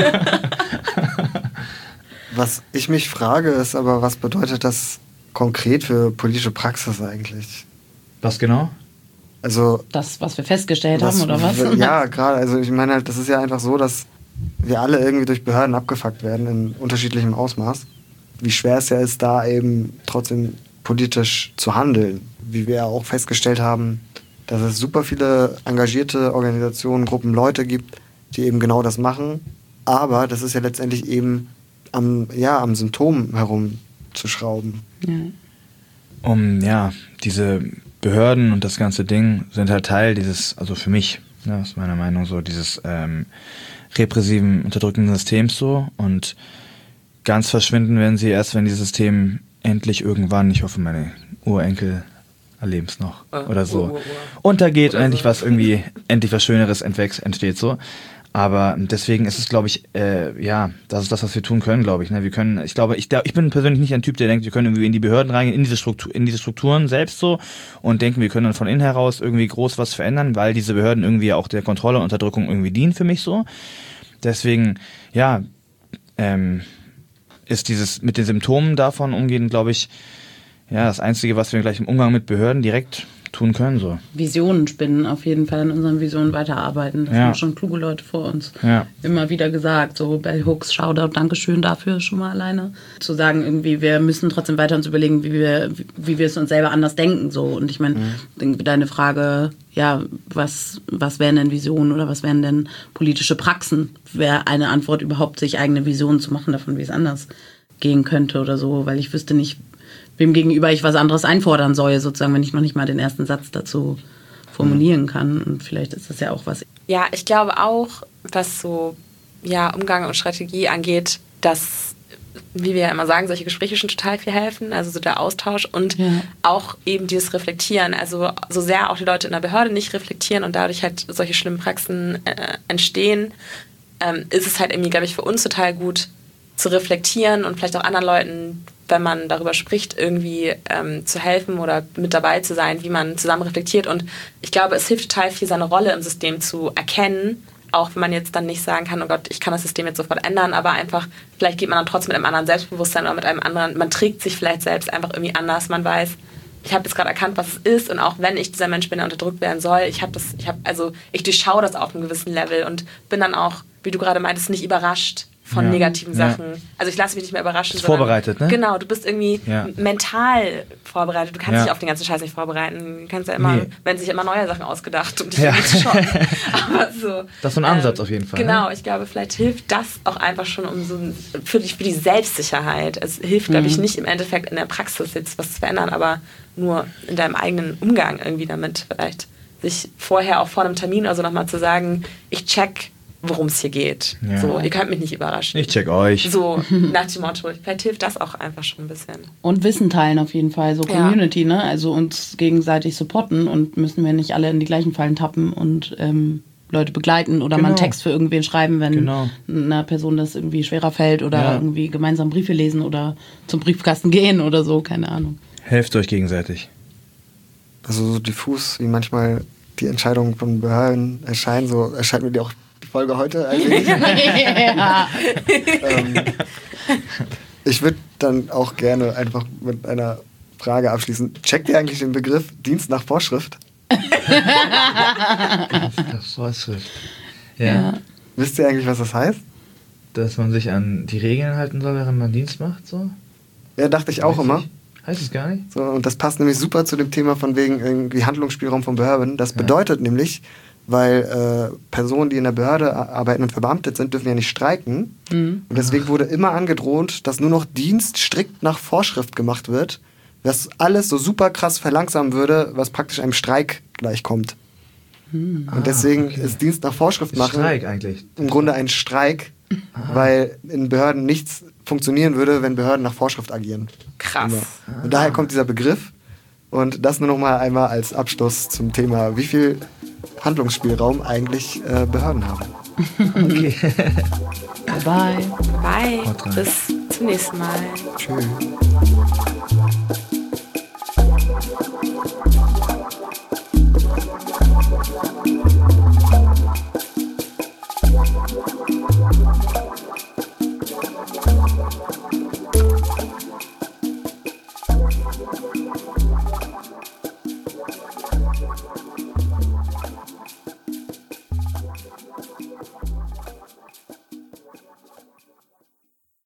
Was ich mich frage, ist aber, was bedeutet das konkret für politische Praxis eigentlich? Was genau? Also das, was wir festgestellt was, haben, oder was? Ja, gerade. Also ich meine halt, das ist ja einfach so, dass wir alle irgendwie durch Behörden abgefuckt werden in unterschiedlichem Ausmaß. Wie schwer es ja ist, da eben trotzdem politisch zu handeln. Wie wir ja auch festgestellt haben, dass es super viele engagierte Organisationen, Gruppen, Leute gibt, die eben genau das machen. Aber das ist ja letztendlich eben am, ja, am Symptom herumzuschrauben. Ja. Um, ja, diese Behörden und das ganze Ding sind halt Teil dieses, also für mich, ne, aus meiner Meinung so, dieses ähm, repressiven, unterdrückenden Systems so. Und ganz verschwinden werden sie erst, wenn dieses System endlich irgendwann, ich hoffe, meine Urenkel erleben es noch äh, oder so, uh, uh, uh. untergeht Oder und endlich so. was irgendwie, endlich was Schöneres entwächst, entsteht so. Aber deswegen ist es, glaube ich, äh, ja, das ist das, was wir tun können, glaube ich. Ne? Wir können, ich glaube, ich, ich bin persönlich nicht ein Typ, der denkt, wir können irgendwie in die Behörden reingehen, in diese Struktur, in diese Strukturen selbst so und denken, wir können dann von innen heraus irgendwie groß was verändern, weil diese Behörden irgendwie auch der Kontrolle und Unterdrückung irgendwie dienen für mich so. Deswegen, ja, ähm, ist dieses mit den Symptomen davon umgehen, glaube ich, ja, das Einzige, was wir gleich im Umgang mit Behörden direkt tun können. So. Visionen spinnen, auf jeden Fall an unseren Visionen weiterarbeiten. Das Ja. haben schon kluge Leute vor uns Ja. immer wieder gesagt. So Bell Hooks, Shoutout, Dankeschön dafür schon mal alleine. Zu sagen, irgendwie, wir müssen trotzdem weiter uns überlegen, wie wir, wie, wie wir es uns selber anders denken. So. Und ich meine, mhm. deine Frage, ja, was, was wären denn Visionen oder was wären denn politische Praxen? Wäre eine Antwort überhaupt, sich eigene Visionen zu machen davon, wie es anders gehen könnte oder so, weil ich wüsste nicht, wem gegenüber ich was anderes einfordern soll, sozusagen, wenn ich noch nicht mal den ersten Satz dazu formulieren kann. Und vielleicht ist das ja auch was. Ja, ich glaube auch, was so ja, Umgang und Strategie angeht, dass, wie wir ja immer sagen, solche Gespräche schon total viel helfen, also so der Austausch und Ja. auch eben dieses Reflektieren, also so sehr auch die Leute in der Behörde nicht reflektieren und dadurch halt solche schlimmen Praxen äh, entstehen, ähm, ist es halt irgendwie, glaube ich, für uns total gut zu reflektieren und vielleicht auch anderen Leuten, wenn man darüber spricht, irgendwie ähm, zu helfen oder mit dabei zu sein, wie man zusammen reflektiert. Und ich glaube, es hilft total viel, seine Rolle im System zu erkennen, auch wenn man jetzt dann nicht sagen kann, oh Gott, ich kann das System jetzt sofort ändern, aber einfach, vielleicht geht man dann trotzdem mit einem anderen Selbstbewusstsein oder mit einem anderen, man trägt sich vielleicht selbst einfach irgendwie anders, man weiß, ich habe jetzt gerade erkannt, was es ist und auch wenn ich dieser Mensch bin, der unterdrückt werden soll, ich habe das, ich habe, also ich durchschaue das auf einem gewissen Level und bin dann auch, wie du gerade meintest, nicht überrascht von Ja. negativen Ja. Sachen. Also ich lasse mich nicht mehr überraschen. Bist sondern- vorbereitet, ne? Genau, du bist irgendwie Ja. mental vorbereitet. Du kannst Ja. dich auf den ganzen Scheiß nicht vorbereiten. Du kannst ja immer, Nee. wenn sich immer neue Sachen ausgedacht, um dich Ja. irgendwie zu schocken. Aber so, Das ist so ein Ansatz auf jeden Fall, Genau, ich glaube, vielleicht hilft das auch einfach schon um so ein- für die, für die Selbstsicherheit. Es hilft, glaube ich, nicht im Endeffekt in der Praxis jetzt was zu verändern, aber nur in deinem eigenen Umgang irgendwie damit. Vielleicht sich vorher auch vor einem Termin oder so nochmal zu sagen, ich check, worum es hier geht. Ja. So, ihr könnt mich nicht überraschen. Ich check euch. So, nach dem Motto. Vielleicht hilft das auch einfach schon ein bisschen. Und Wissen teilen auf jeden Fall, so Ja. Community, ne? Also uns gegenseitig supporten und müssen wir nicht alle in die gleichen Fallen tappen und ähm, Leute begleiten oder mal einen Genau. Text für irgendwen schreiben, wenn Genau. einer Person das irgendwie schwerer fällt oder Ja. irgendwie gemeinsam Briefe lesen oder zum Briefkasten gehen oder so, keine Ahnung. Helft euch gegenseitig. Also so diffus, wie manchmal die Entscheidungen von Behörden erscheinen, so erscheint mir die auch die Folge heute eigentlich. ja. ähm, ich würde dann auch gerne einfach mit einer Frage abschließen. Checkt ihr eigentlich den Begriff Dienst nach Vorschrift? Vorschrift. Ja. Ja. Wisst ihr eigentlich, was das heißt? Dass man sich an die Regeln halten soll, während man Dienst macht, so? Ja, dachte ich auch Weiß immer. ich. Heißt es gar nicht? So, und das passt nämlich super zu dem Thema von wegen irgendwie Handlungsspielraum von Behörden. Das Ja. bedeutet nämlich, weil äh, Personen, die in der Behörde arbeiten und verbeamtet sind, dürfen ja nicht streiken. Mhm. Und deswegen wurde immer angedroht, dass nur noch Dienst strikt nach Vorschrift gemacht wird, was alles so super krass verlangsamen würde, was praktisch einem Streik gleichkommt. Mhm. Und deswegen okay. ist Dienst nach Vorschrift Ist machen Streik eigentlich. im Grunde ein Streik, weil in Behörden nichts funktionieren würde, wenn Behörden nach Vorschrift agieren. Krass. Genau. Und daher kommt dieser Begriff. Und das nur noch mal einmal als Abschluss zum Thema, wie viel Handlungsspielraum eigentlich äh, Behörden haben. Okay. Bye. Bye. Haut rein. Bis zum nächsten Mal. Tschüss.